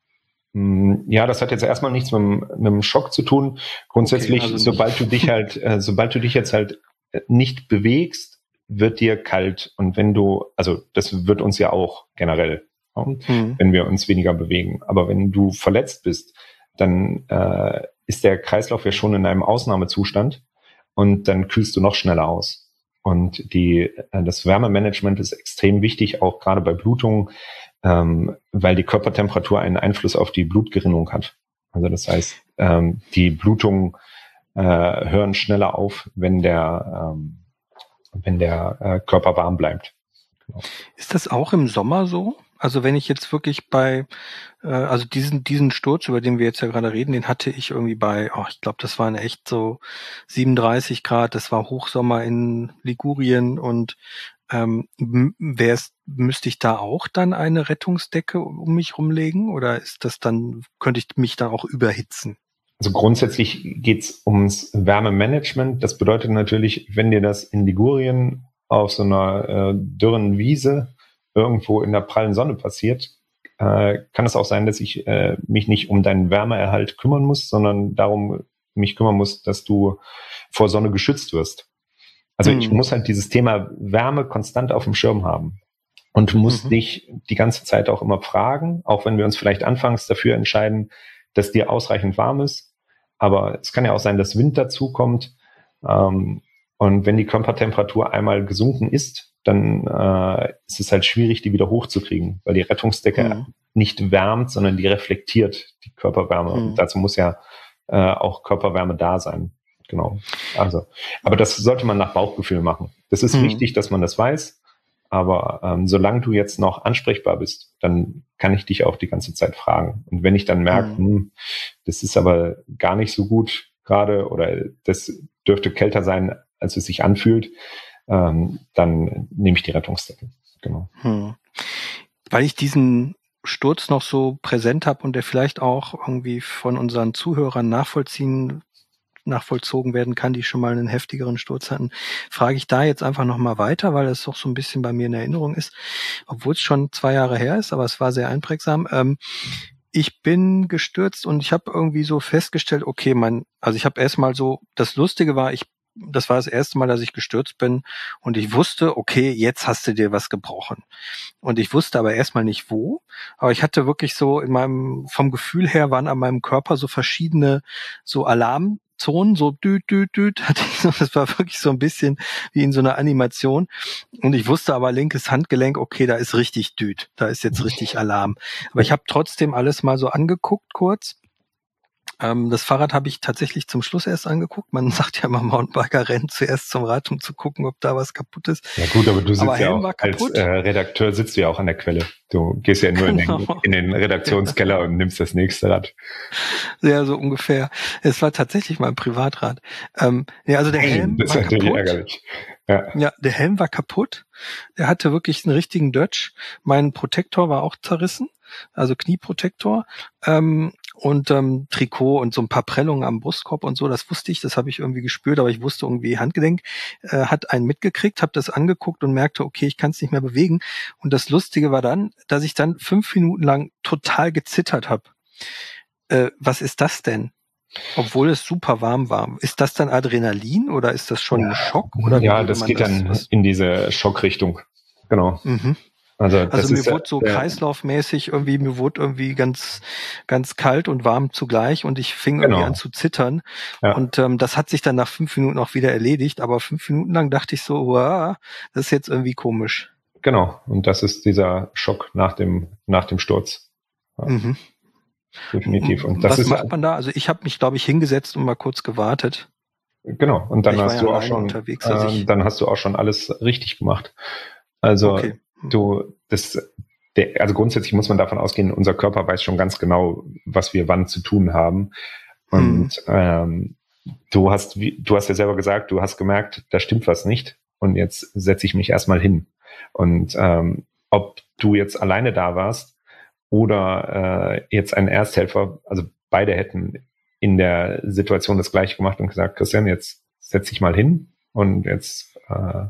Ja, das hat jetzt erstmal nichts mit, mit einem Schock zu tun. Grundsätzlich, okay, also sobald du dich halt, äh, sobald du dich jetzt halt nicht bewegst, wird dir kalt. Und wenn du, also das wird uns ja auch generell, mhm. wenn wir uns weniger bewegen. Aber wenn du verletzt bist, dann äh, ist der Kreislauf ja schon in einem Ausnahmezustand und dann kühlst du noch schneller aus. Und die, äh, das Wärmemanagement ist extrem wichtig, auch gerade bei Blutungen, ähm, weil die Körpertemperatur einen Einfluss auf die Blutgerinnung hat. Also das heißt, ähm, die Blutungen äh, hören schneller auf, wenn der, ähm, wenn der äh, Körper warm bleibt. Genau. Ist das auch im Sommer so? Also wenn ich jetzt wirklich bei, äh, also diesen diesen Sturz, über den wir jetzt ja gerade reden, den hatte ich irgendwie bei, oh, ich glaube, das waren echt so siebenunddreißig Grad, das war Hochsommer in Ligurien und ähm, wär's, müsste ich da auch dann eine Rettungsdecke um mich rumlegen oder ist das dann, könnte ich mich dann auch überhitzen? Also grundsätzlich geht's ums Wärmemanagement. Das bedeutet natürlich, wenn dir das in Ligurien auf so einer äh, dürren Wiese irgendwo in der prallen Sonne passiert, äh, kann es auch sein, dass ich äh, mich nicht um deinen Wärmeerhalt kümmern muss, sondern darum mich kümmern muss, dass du vor Sonne geschützt wirst. Also mhm. ich muss halt dieses Thema Wärme konstant auf dem Schirm haben und muss mhm. dich die ganze Zeit auch immer fragen, auch wenn wir uns vielleicht anfangs dafür entscheiden, dass dir ausreichend warm ist. Aber es kann ja auch sein, dass Wind dazu kommt. Ähm, und wenn die Körpertemperatur einmal gesunken ist, dann äh, ist es halt schwierig, die wieder hochzukriegen, weil die Rettungsdecke mhm. nicht wärmt, sondern die reflektiert die Körperwärme. Mhm. Und dazu muss ja äh, auch Körperwärme da sein. Genau. Also, aber das sollte man nach Bauchgefühl machen. Das ist mhm. wichtig, dass man das weiß. Aber ähm, solange du jetzt noch ansprechbar bist, dann kann ich dich auch die ganze Zeit fragen. Und wenn ich dann merke, mhm. hm, das ist aber gar nicht so gut gerade oder das dürfte kälter sein, als es sich anfühlt, ähm, dann nehme ich die Rettungsdecke. Genau. Mhm. Weil ich diesen Sturz noch so präsent habe und der vielleicht auch irgendwie von unseren Zuhörern nachvollziehen nachvollzogen werden kann, die schon mal einen heftigeren Sturz hatten, frage ich da jetzt einfach nochmal weiter, weil das doch so ein bisschen bei mir in Erinnerung ist, obwohl es schon zwei Jahre her ist, aber es war sehr einprägsam. Ähm, ich bin gestürzt und ich habe irgendwie so festgestellt, okay, mein, also ich habe erstmal so, das Lustige war, ich das war das erste Mal, dass ich gestürzt bin und ich wusste, okay, jetzt hast du dir was gebrochen. Und ich wusste aber erstmal nicht wo, aber ich hatte wirklich so in meinem, vom Gefühl her waren an meinem Körper so verschiedene so Alarmzonen, so düt, düt, düt, hatte ich so, das war wirklich so ein bisschen wie in so einer Animation. Und ich wusste aber linkes Handgelenk, okay, da ist richtig düt, da ist jetzt richtig Alarm. Aber ich habe trotzdem alles mal so angeguckt kurz. Ähm, das Fahrrad habe ich tatsächlich zum Schluss erst angeguckt. Man sagt ja immer, Mountainbiker rennen zuerst zum Rad, um zu gucken, ob da was kaputt ist. Ja gut, aber du Aber sitzt ja Helm auch war als kaputt. äh, Redakteur, sitzt du ja auch an der Quelle. Du gehst ja nur in den, Genau. in den Redaktionskeller und nimmst das nächste Rad. Ja, so ungefähr. Es war tatsächlich mein Privatrad. Ähm, ja, also der Helm Das ist war natürlich kaputt. ärgerlich. Ja. Ja, der Helm war kaputt. Der hatte wirklich einen richtigen Dötsch. Mein Protektor war auch zerrissen, also Knieprotektor. Ähm, und ähm, Trikot und so ein paar Prellungen am Brustkorb und so, das wusste ich, das habe ich irgendwie gespürt, aber ich wusste irgendwie, Handgelenk äh, hat einen mitgekriegt, habe das angeguckt und merkte, okay, ich kann es nicht mehr bewegen. Und das Lustige war dann, dass ich dann fünf Minuten lang total gezittert habe. Äh, was ist das denn? Obwohl es super warm war. Ist das dann Adrenalin oder ist das schon ein Schock? Oder wie Ja, würde das man geht das? dann Was? in diese Schockrichtung. Genau. Mhm. Also, das Also mir ist ja wurde so der, kreislaufmäßig irgendwie, mir wurde irgendwie ganz, ganz kalt und warm zugleich und ich fing irgendwie an genau. zu zittern. Ja, Und ähm, das hat sich dann nach fünf Minuten auch wieder erledigt, aber fünf Minuten lang dachte ich so, wow, das ist jetzt irgendwie komisch. genau. Und das ist dieser Schock nach dem, nach dem Sturz. Ja, Mhm. definitiv. Und das Was ist, macht man da? Also ich habe mich, glaube ich, hingesetzt und mal kurz gewartet. genau. Und dann Ich war hast ja du auch alleine schon, unterwegs, also äh, ich, dann hast du auch schon alles richtig gemacht. Also, okay. du, das, der, also grundsätzlich muss man davon ausgehen, unser Körper weiß schon ganz genau, was wir wann zu tun haben. Und Hm. ähm, du hast, wie, du hast ja selber gesagt, du hast gemerkt, da stimmt was nicht. Und jetzt setze ich mich erstmal hin. Und ähm, ob du jetzt alleine da warst oder äh, jetzt ein Ersthelfer, also beide hätten in der Situation das Gleiche gemacht und gesagt, Christian, jetzt setz dich mal hin und jetzt äh,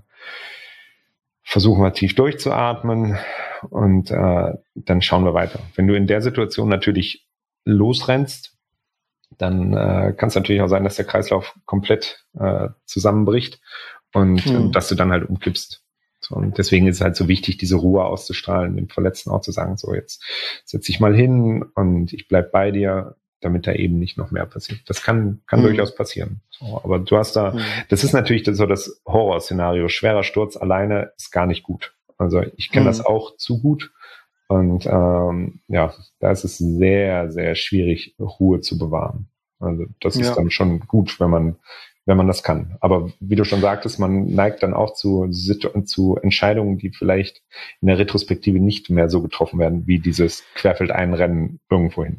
versuchen wir tief durchzuatmen und äh, dann schauen wir weiter. Wenn du in der Situation natürlich losrennst, dann äh, kann es natürlich auch sein, dass der Kreislauf komplett äh, zusammenbricht und Hm. äh, dass du dann halt umkippst. So, und deswegen ist es halt so wichtig, diese Ruhe auszustrahlen, dem Verletzten auch zu sagen, so jetzt setz dich mal hin und ich bleib bei dir, damit da eben nicht noch mehr passiert. Das kann kann Hm. durchaus passieren. So, aber du hast da, Hm. das ist natürlich so das Horrorszenario. Schwerer Sturz alleine ist gar nicht gut. Also ich kenne Hm. das auch zu gut. Und ähm, ja, da ist es sehr, sehr schwierig, Ruhe zu bewahren. Also das ist Ja. dann schon gut, wenn man, wenn man das kann. Aber wie du schon sagtest, man neigt dann auch zu, Situ- zu Entscheidungen, die vielleicht in der Retrospektive nicht mehr so getroffen werden, wie dieses Querfeldeinrennen irgendwohin.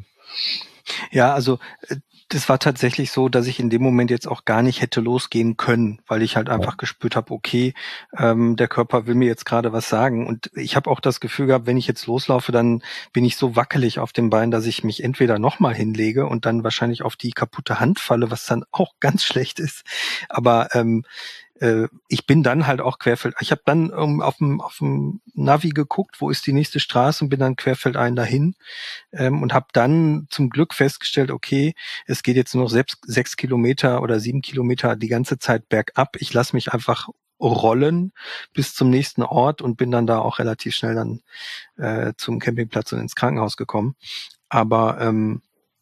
Ja, also äh, das war tatsächlich so, dass ich in dem Moment jetzt auch gar nicht hätte losgehen können, weil ich halt einfach gespürt habe, okay, ähm, der Körper will mir jetzt gerade was sagen. Und ich habe auch das Gefühl gehabt, wenn ich jetzt loslaufe, dann bin ich so wackelig auf dem Bein, dass ich mich entweder nochmal hinlege und dann wahrscheinlich auf die kaputte Hand falle, was dann auch ganz schlecht ist. Aber ähm, äh, ich bin dann halt auch querfeld. Ich habe dann ähm, auf dem auf dem Navi geguckt, wo ist die nächste Straße und bin dann querfeldein dahin ähm, und habe dann zum Glück festgestellt, okay, es geht jetzt nur noch sechs, sechs Kilometer oder sieben Kilometer die ganze Zeit bergab. Ich lasse mich einfach rollen bis zum nächsten Ort und bin dann da auch relativ schnell dann äh, zum Campingplatz und ins Krankenhaus gekommen. Aber ähm,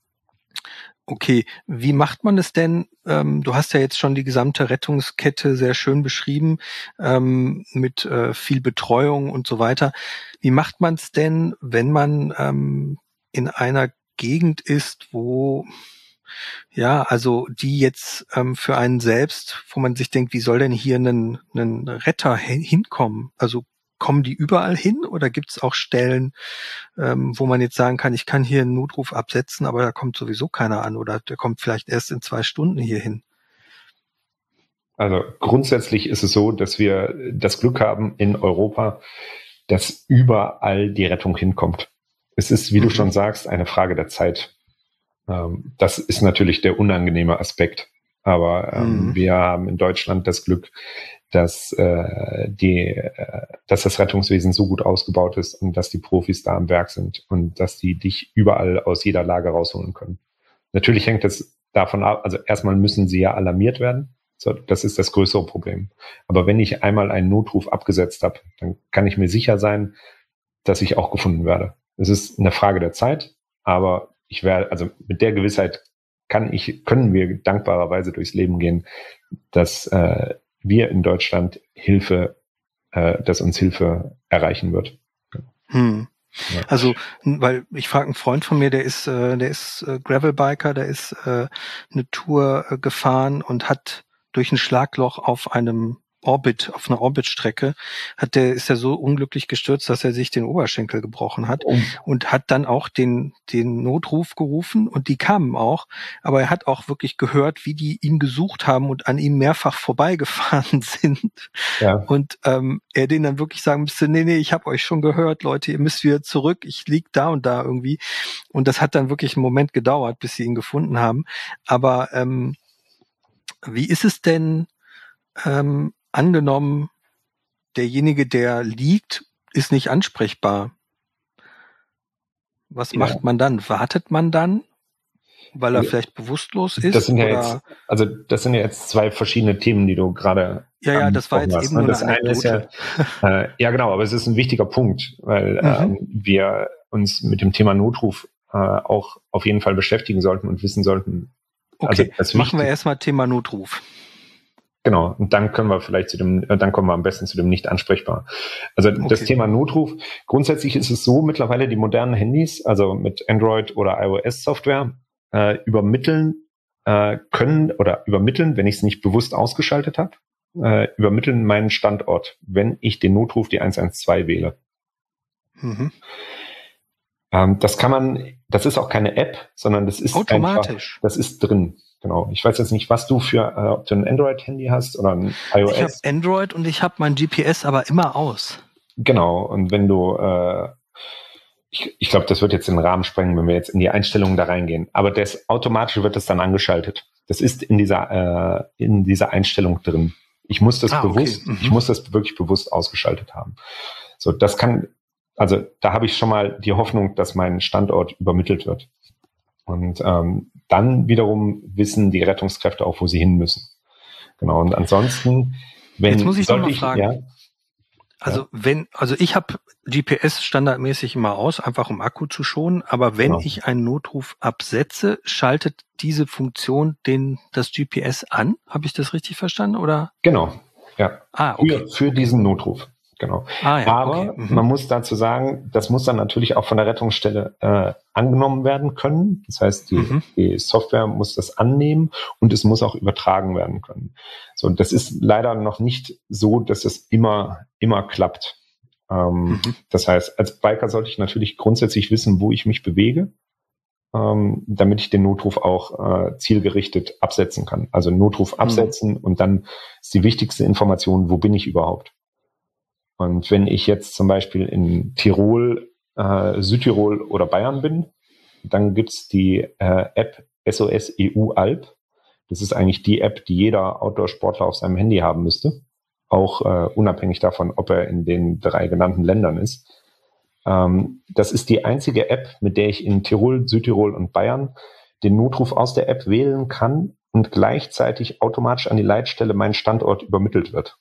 okay, wie macht man es denn? Ähm, du hast ja jetzt schon die gesamte Rettungskette sehr schön beschrieben, ähm, mit äh, viel Betreuung und so weiter. Wie macht man es denn, wenn man ähm, in einer Gegend ist, wo, ja, also die jetzt ähm, für einen selbst, wo man sich denkt, wie soll denn hier ein, ein Retter hin- hinkommen? Also kommen die überall hin oder gibt es auch Stellen, ähm, wo man jetzt sagen kann, ich kann hier einen Notruf absetzen, aber da kommt sowieso keiner an oder der kommt vielleicht erst in zwei Stunden hier hin? Also grundsätzlich ist es so, dass wir das Glück haben in Europa, dass überall die Rettung hinkommt. Es ist, wie Mhm. du schon sagst, eine Frage der Zeit. Ähm, das ist natürlich der unangenehme Aspekt. Aber ähm, Mhm. wir haben in Deutschland das Glück, dass, äh, die, äh, dass das Rettungswesen so gut ausgebaut ist und dass die Profis da am Werk sind und dass die dich überall aus jeder Lage rausholen können. Natürlich hängt es davon ab, also erstmal müssen sie ja alarmiert werden. So, das ist das größere Problem. Aber wenn ich einmal einen Notruf abgesetzt habe, dann kann ich mir sicher sein, dass ich auch gefunden werde. Es ist eine Frage der Zeit, aber ich werde, also mit der Gewissheit kann ich, können wir dankbarerweise durchs Leben gehen, dass äh, wir in Deutschland Hilfe, äh, dass uns Hilfe erreichen wird. Hm. Ja. Also, weil ich frage einen Freund von mir, der ist, äh, der ist äh, Gravelbiker, der ist äh, eine Tour äh, gefahren und hat durch ein Schlagloch auf einem Orbit, auf einer Orbitstrecke, hat der, ist er so unglücklich gestürzt, dass er sich den Oberschenkel gebrochen hat Oh. und hat dann auch den, den Notruf gerufen und die kamen auch, aber er hat auch wirklich gehört, wie die ihn gesucht haben und an ihm mehrfach vorbeigefahren sind. Ja. Und ähm, er denen dann wirklich sagen müsste, nee, nee, ich habe euch schon gehört, Leute, ihr müsst wieder zurück, ich lieg da und da irgendwie. Und das hat dann wirklich einen Moment gedauert, bis sie ihn gefunden haben. Aber ähm, wie ist es denn, ähm, angenommen, derjenige, der liegt, ist nicht ansprechbar? Was Ja. macht man dann? Wartet man dann, weil er Ja. vielleicht bewusstlos ist? Das sind ja oder? jetzt, also das sind ja jetzt zwei verschiedene Themen, die du gerade Ja, ja, das war jetzt hast, eben ne? nur Das eine eine ist ja, Anekdote. äh, ja genau, aber es ist ein wichtiger Punkt, weil Mhm. ähm, wir uns mit dem Thema Notruf äh, auch auf jeden Fall beschäftigen sollten und wissen sollten. Also Okay, das machen wir Wichtig- erstmal Thema Notruf. Genau, und dann können wir vielleicht zu dem, äh, dann kommen wir am besten zu dem nicht ansprechbar. Also das Okay. Thema Notruf, grundsätzlich ist es so, mittlerweile die modernen Handys, also mit Android oder iOS-Software, äh, übermitteln äh, können oder übermitteln, wenn ich es nicht bewusst ausgeschaltet habe, äh, übermitteln meinen Standort, wenn ich den Notruf, die eins eins zwei wähle. Mhm. Ähm, das kann man, das ist auch keine App, sondern das ist Automatisch. einfach, das ist drin. Genau. Ich weiß jetzt nicht, was du für, äh, ob du ein Android-Handy hast oder ein iOS. Ich habe Android und ich habe mein G P S aber immer aus. Genau. Und wenn du, äh, ich, ich glaube, das wird jetzt den Rahmen sprengen, wenn wir jetzt in die Einstellungen da reingehen. Aber das automatisch wird das dann angeschaltet. Das ist in dieser, äh, in dieser Einstellung drin. Ich muss das Ah, okay. bewusst, Mhm. ich muss das wirklich bewusst ausgeschaltet haben. So, das kann, also da habe ich schon mal die Hoffnung, dass mein Standort übermittelt wird. Und ähm, dann wiederum wissen die Rettungskräfte auch, wo sie hin müssen. Genau. Und ansonsten, wenn Jetzt muss ich noch sollte mal fragen. Ja, Also Ja. wenn, also ich habe G P S standardmäßig immer aus, einfach um Akku zu schonen, aber wenn Genau. ich einen Notruf absetze, schaltet diese Funktion den, das G P S an? Habe ich das richtig verstanden? Oder? genau. Ja. Ah, okay. Für, für diesen Notruf. Genau. Ah, ja, Aber okay. Mhm. man muss dazu sagen, das muss dann natürlich auch von der Rettungsstelle äh, angenommen werden können. Das heißt, die, Mhm. die Software muss das annehmen und es muss auch übertragen werden können. So, das ist leider noch nicht so, dass es immer, immer klappt. Ähm, Mhm. Das heißt, als Biker sollte ich natürlich grundsätzlich wissen, wo ich mich bewege, ähm, damit ich den Notruf auch äh, zielgerichtet absetzen kann. Also Notruf absetzen und dann ist die wichtigste Information, wo bin ich überhaupt? Und wenn ich jetzt zum Beispiel in Tirol, äh, Südtirol oder Bayern bin, dann gibt's die äh, App S O S E U Alp. Das ist eigentlich die App, die jeder Outdoor-Sportler auf seinem Handy haben müsste. Auch äh, unabhängig davon, ob er in den drei genannten Ländern ist. Ähm, das ist die einzige App, mit der ich in Tirol, Südtirol und Bayern den Notruf aus der App wählen kann und gleichzeitig automatisch an die Leitstelle mein Standort übermittelt wird.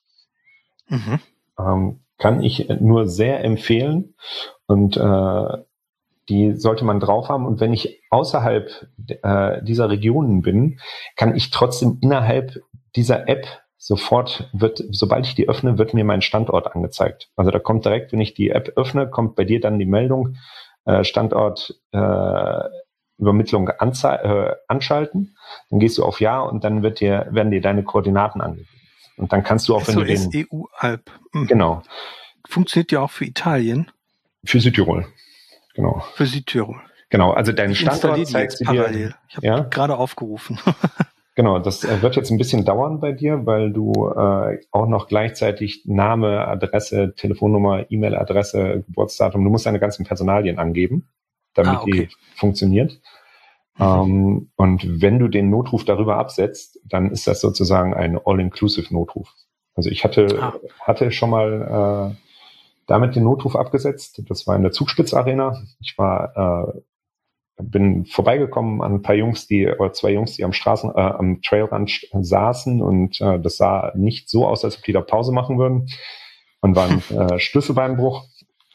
Mhm. Ähm, kann ich nur sehr empfehlen und äh, die sollte man drauf haben. Und wenn ich außerhalb äh, dieser Regionen bin, kann ich trotzdem innerhalb dieser App sofort, wird, sobald ich die öffne, wird mir mein Standort angezeigt. Also da kommt direkt, wenn ich die App öffne, kommt bei dir dann die Meldung, äh, Standort äh, Übermittlung anzei- äh, anschalten. Dann gehst du auf Ja und dann wird dir, werden dir deine Koordinaten angegeben. Und dann kannst du auch, wenn du den... S O S E U Alp. Mhm. Genau. Funktioniert ja auch für Italien, Für Südtirol. Genau. für Südtirol. Genau. Also deinen Ich installiere Standort die zeigst jetzt du dir. parallel. Ich habe Ja? gerade aufgerufen. Genau. Das äh, wird jetzt ein bisschen dauern bei dir, weil du äh, auch noch gleichzeitig Name, Adresse, Telefonnummer, E-Mail-Adresse, Geburtsdatum, du musst deine ganzen Personalien angeben, damit Ah, okay. die funktioniert. Mhm. Ähm, und wenn du den Notruf darüber absetzt, dann ist das sozusagen ein All-Inclusive-Notruf. Also ich hatte, Ah. hatte schon mal äh, damit den Notruf abgesetzt. Das war in der Zugspitz-Arena. Ich war, äh, bin vorbeigekommen an ein paar Jungs, die, oder zwei Jungs, die am Straßen, äh, am Trailrand saßen und äh, das sah nicht so aus, als ob die da Pause machen würden und war ein äh, Schlüsselbeinbruch.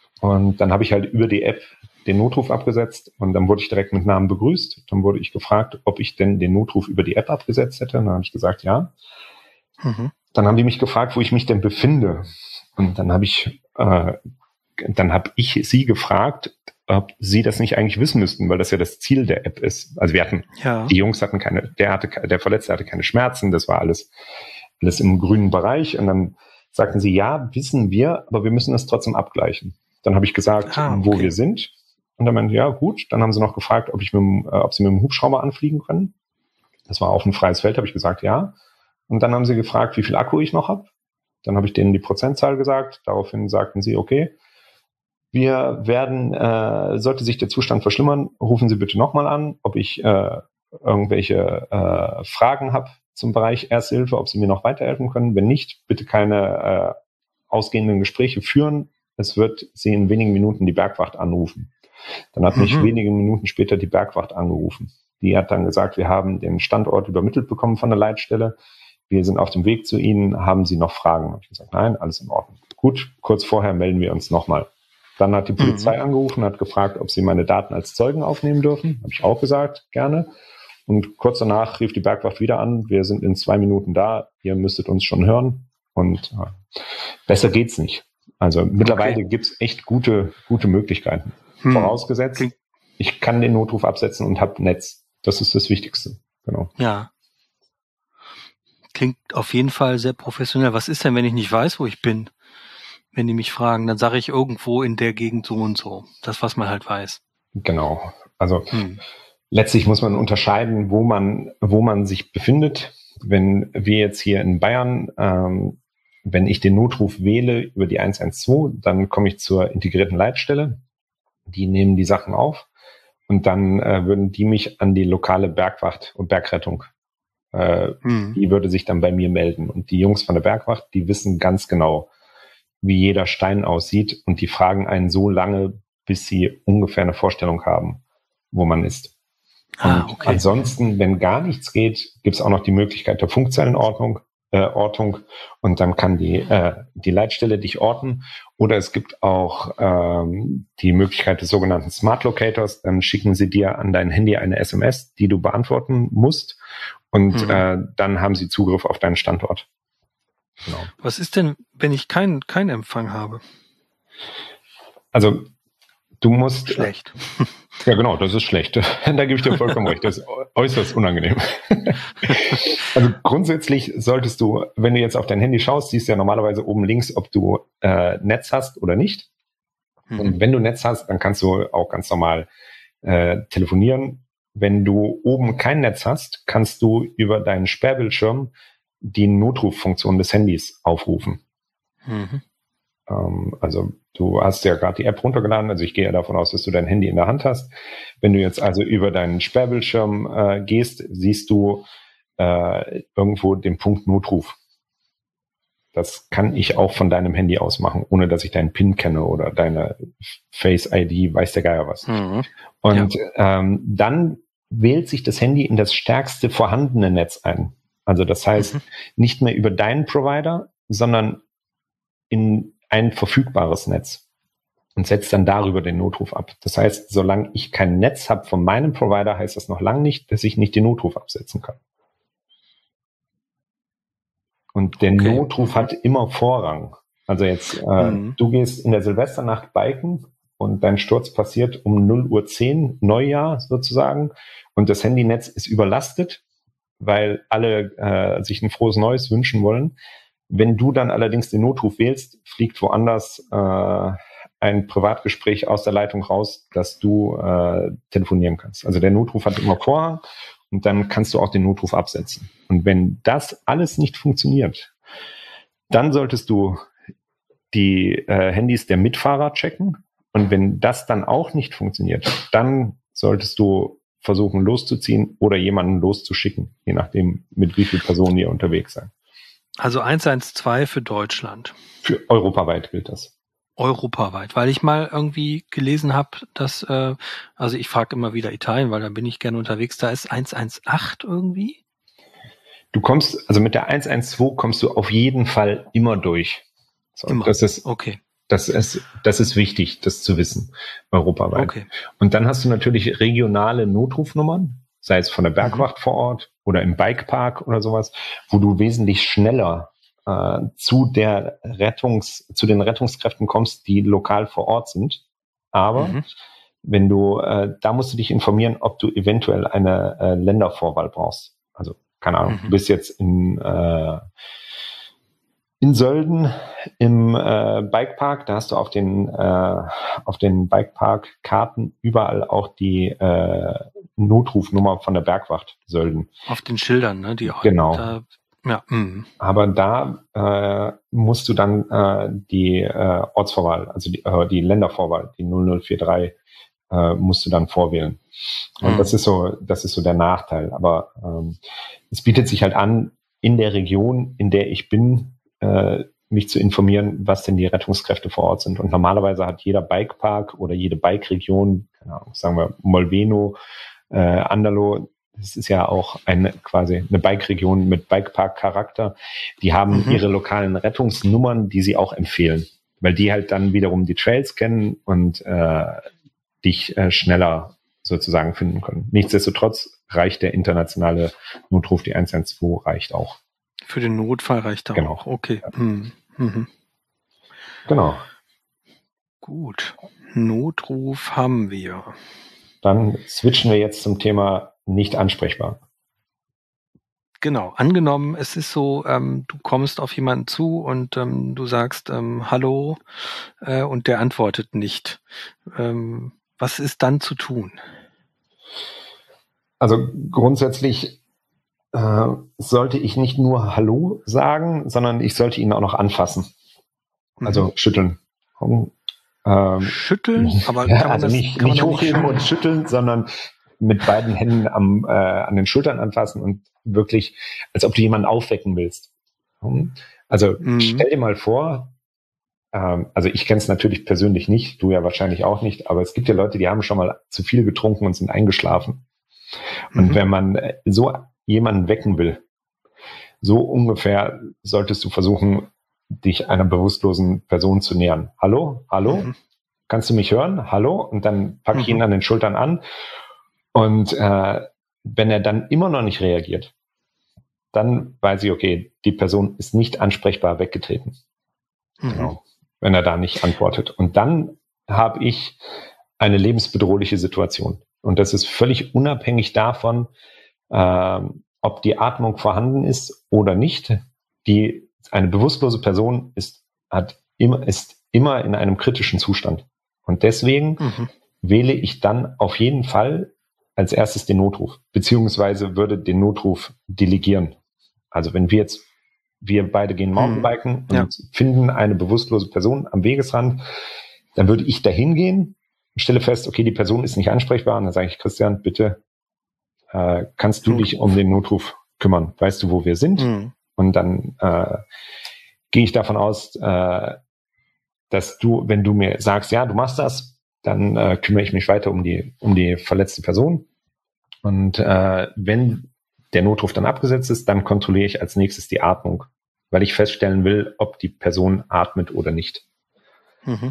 Und dann habe ich halt über die App den Notruf abgesetzt und dann wurde ich direkt mit Namen begrüßt. Dann wurde ich gefragt, ob ich denn den Notruf über die App abgesetzt hätte. Und dann habe ich gesagt, ja. Mhm. Dann haben die mich gefragt, wo ich mich denn befinde. Und dann habe ich äh, dann habe ich sie gefragt, ob sie das nicht eigentlich wissen müssten, weil das ja das Ziel der App ist. Also wir hatten, ja. die Jungs hatten keine, der hatte, der Verletzte hatte keine Schmerzen, das war alles, alles im grünen Bereich. Und dann sagten sie, ja, wissen wir, aber wir müssen das trotzdem abgleichen. Dann habe ich gesagt, ah, okay. wo wir sind. Und dann meinte, ja gut, dann haben sie noch gefragt, ob ich mit dem, äh, ob sie mit dem Hubschrauber anfliegen können. Das war auf ein freies Feld, habe ich gesagt, ja. Und dann haben sie gefragt, wie viel Akku ich noch habe. Dann habe ich denen die Prozentzahl gesagt. Daraufhin sagten sie, okay, wir werden, äh, sollte sich der Zustand verschlimmern, rufen Sie bitte nochmal an, ob ich äh, irgendwelche äh, Fragen habe zum Bereich Erste Hilfe, ob Sie mir noch weiterhelfen können. Wenn nicht, bitte keine äh, ausgehenden Gespräche führen. Es wird Sie in wenigen Minuten die Bergwacht anrufen. Dann hat mhm. mich wenige Minuten später die Bergwacht angerufen. Die hat dann gesagt, wir haben den Standort übermittelt bekommen von der Leitstelle. Wir sind auf dem Weg zu Ihnen. Haben Sie noch Fragen? Habe ich gesagt, nein, alles in Ordnung. Gut, kurz vorher melden wir uns nochmal. Dann hat die Polizei mhm. angerufen, hat gefragt, ob sie meine Daten als Zeugen aufnehmen dürfen. Habe ich auch gesagt, gerne. Und kurz danach rief die Bergwacht wieder an. Wir sind in zwei Minuten da. Ihr müsstet uns schon hören. Und ja, besser geht's nicht. Also mittlerweile okay. gibt's echt gute, gute Möglichkeiten. Hm. Vorausgesetzt, Klingt. ich kann den Notruf absetzen und habe Netz. Das ist das Wichtigste. Genau. Ja. Klingt auf jeden Fall sehr professionell. Was ist denn, wenn ich nicht weiß, wo ich bin? Wenn die mich fragen, dann sage ich irgendwo in der Gegend so und so. Das, was man halt weiß. Genau. Also hm. letztlich muss man unterscheiden, wo man, wo man sich befindet. Wenn wir jetzt hier in Bayern, ähm, wenn ich den Notruf wähle über die eins eins zwei, dann komme ich zur integrierten Leitstelle. Die nehmen die Sachen auf und dann äh, würden die mich an die lokale Bergwacht und Bergrettung, äh, hm. die würde sich dann bei mir melden. Und die Jungs von der Bergwacht, die wissen ganz genau, wie jeder Stein aussieht und die fragen einen so lange, bis sie ungefähr eine Vorstellung haben, wo man ist. Ah, und okay. ansonsten, wenn gar nichts geht, gibt es auch noch die Möglichkeit der Funkzellenordnung, äh, Ortung und dann kann die, äh, die Leitstelle dich orten oder es gibt auch ähm, die Möglichkeit des sogenannten Smart Locators, dann schicken sie dir an dein Handy eine S M S, die du beantworten musst und mhm. äh, dann haben sie Zugriff auf deinen Standort. Genau. Was ist denn, wenn ich keinen keinen Empfang habe? Also du musst... Schlecht. Ja genau, das ist schlecht. Da gebe ich dir vollkommen recht. Das ist äußerst unangenehm. Also grundsätzlich solltest du, wenn du jetzt auf dein Handy schaust, siehst du ja normalerweise oben links, ob du äh, Netz hast oder nicht. Mhm. Und wenn du Netz hast, dann kannst du auch ganz normal äh, telefonieren. Wenn du oben kein Netz hast, kannst du über deinen Sperrbildschirm die Notruffunktion des Handys aufrufen. Mhm. Ähm, also du hast ja gerade die App runtergeladen, also ich gehe ja davon aus, dass du dein Handy in der Hand hast. Wenn du jetzt also über deinen Sperrbildschirm äh, gehst, siehst du äh, irgendwo den Punkt Notruf. Das kann ich auch von deinem Handy aus machen, ohne dass ich deinen PIN kenne oder deine Face-I D, weiß der Geier was. Mhm. Und ja. ähm, dann wählt sich das Handy in das stärkste vorhandene Netz ein. Also das heißt, mhm. nicht mehr über deinen Provider, sondern in ein verfügbares Netz und setzt dann darüber den Notruf ab. Das heißt, solange ich kein Netz habe von meinem Provider, heißt das noch lange nicht, dass ich nicht den Notruf absetzen kann. Und der okay. Notruf hat immer Vorrang. Also jetzt, äh, mhm. du gehst in der Silvesternacht biken und dein Sturz passiert um null Uhr zehn, Neujahr sozusagen, und das Handynetz ist überlastet, weil alle äh, sich ein frohes Neues wünschen wollen. Wenn du dann allerdings den Notruf wählst, fliegt woanders äh, ein Privatgespräch aus der Leitung raus, dass du äh, telefonieren kannst. Also der Notruf hat immer Vorrang und dann kannst du auch den Notruf absetzen. Und wenn das alles nicht funktioniert, dann solltest du die äh, Handys der Mitfahrer checken. Und wenn das dann auch nicht funktioniert, dann solltest du versuchen loszuziehen oder jemanden loszuschicken, je nachdem, mit wie vielen Personen ihr unterwegs seid. Also eins eins zwei für Deutschland. Für europaweit gilt das. Europaweit, weil ich mal irgendwie gelesen habe, dass, äh, also ich frage immer wieder Italien, weil da bin ich gerne unterwegs, da ist eins eins acht irgendwie. Du kommst, also mit der eins eins zwei kommst du auf jeden Fall immer durch. So, immer, das ist, okay. Das ist, das ist wichtig, das zu wissen, europaweit. Okay. Und dann hast du natürlich regionale Notrufnummern, sei es von der Bergwacht mhm. vor Ort oder im Bikepark oder sowas, wo du wesentlich schneller äh, zu der Rettungs, zu den Rettungskräften kommst, die lokal vor Ort sind. Aber mhm. wenn du, äh, da musst du dich informieren, ob du eventuell eine äh, Ländervorwahl brauchst. Also, keine Ahnung, mhm. du bist jetzt in, äh, in Sölden im äh, Bikepark, da hast du auf den, äh, auf den Bikepark-Karten überall auch die äh, Notrufnummer von der Bergwacht Sölden. Auf den Schildern, ne? Die genau. Da, ja. Mm. Aber da äh, musst du dann äh, die äh, Ortsvorwahl, also die, äh, die Ländervorwahl, die null null vier drei, äh, musst du dann vorwählen. Und mm. das ist so, das ist so der Nachteil. Aber ähm, es bietet sich halt an, in der Region, in der ich bin, äh, mich zu informieren, was denn die Rettungskräfte vor Ort sind. Und normalerweise hat jeder Bikepark oder jede Bike-Region, keine Ahnung, sagen wir Molveno, äh, Anderlo, das ist ja auch eine quasi eine Bike-Region mit Bikepark-Charakter, die haben mhm. ihre lokalen Rettungsnummern, die sie auch empfehlen, weil die halt dann wiederum die Trails kennen und äh, dich äh, schneller sozusagen finden können. Nichtsdestotrotz reicht der internationale Notruf, die eins eins zwei reicht auch. Für den Notfall reicht er genau. auch. Okay. Mhm. Mhm. Genau. Gut. Notruf haben wir. Dann switchen wir jetzt zum Thema nicht ansprechbar. Genau. Angenommen, es ist so, ähm, du kommst auf jemanden zu und ähm, du sagst ähm, Hallo äh, und der antwortet nicht. Ähm, was ist dann zu tun? Also grundsätzlich äh, sollte ich nicht nur Hallo sagen, sondern ich sollte ihn auch noch anfassen. Also mhm. schütteln. Um, ähm, schütteln? Aber ja, kann man also das, nicht, kann nicht man hochheben nicht und schütteln, sondern mit beiden Händen am, äh, an den Schultern anfassen und wirklich, als ob du jemanden aufwecken willst. Also mhm. stell dir mal vor, ähm, also ich kenne es natürlich persönlich nicht, du ja wahrscheinlich auch nicht, aber es gibt ja Leute, die haben schon mal zu viel getrunken und sind eingeschlafen. Und mhm. wenn man so jemanden wecken will, so ungefähr solltest du versuchen, dich einer bewusstlosen Person zu nähern. Hallo? Hallo? Mhm. Kannst du mich hören? Hallo? Und dann pack ich mhm. ihn an den Schultern an. Und äh, wenn er dann immer noch nicht reagiert, dann weiß ich, okay, die Person ist nicht ansprechbar weggetreten. Mhm. Genau. Wenn er da nicht antwortet. Und dann habe ich eine lebensbedrohliche Situation. Und das ist völlig unabhängig davon, äh, ob die Atmung vorhanden ist oder nicht. Die, eine bewusstlose Person ist, hat immer, ist immer in einem kritischen Zustand. Und deswegen mhm. wähle ich dann auf jeden Fall als erstes den Notruf, beziehungsweise würde den Notruf delegieren. Also wenn wir jetzt, wir beide gehen Mountainbiken mhm. ja. und finden eine bewusstlose Person am Wegesrand, dann würde ich dahin gehen, stelle fest, okay, die Person ist nicht ansprechbar, und dann sage ich, Christian, bitte, äh, kannst du Notruf. dich um den Notruf kümmern? Weißt du, wo wir sind? Mhm. Und dann äh, gehe ich davon aus, äh, dass du, wenn du mir sagst, ja, du machst das, dann äh, kümmere ich mich weiter um die um die verletzte Person. Und äh, wenn der Notruf dann abgesetzt ist, dann kontrolliere ich als nächstes die Atmung, weil ich feststellen will, ob die Person atmet oder nicht. Mhm.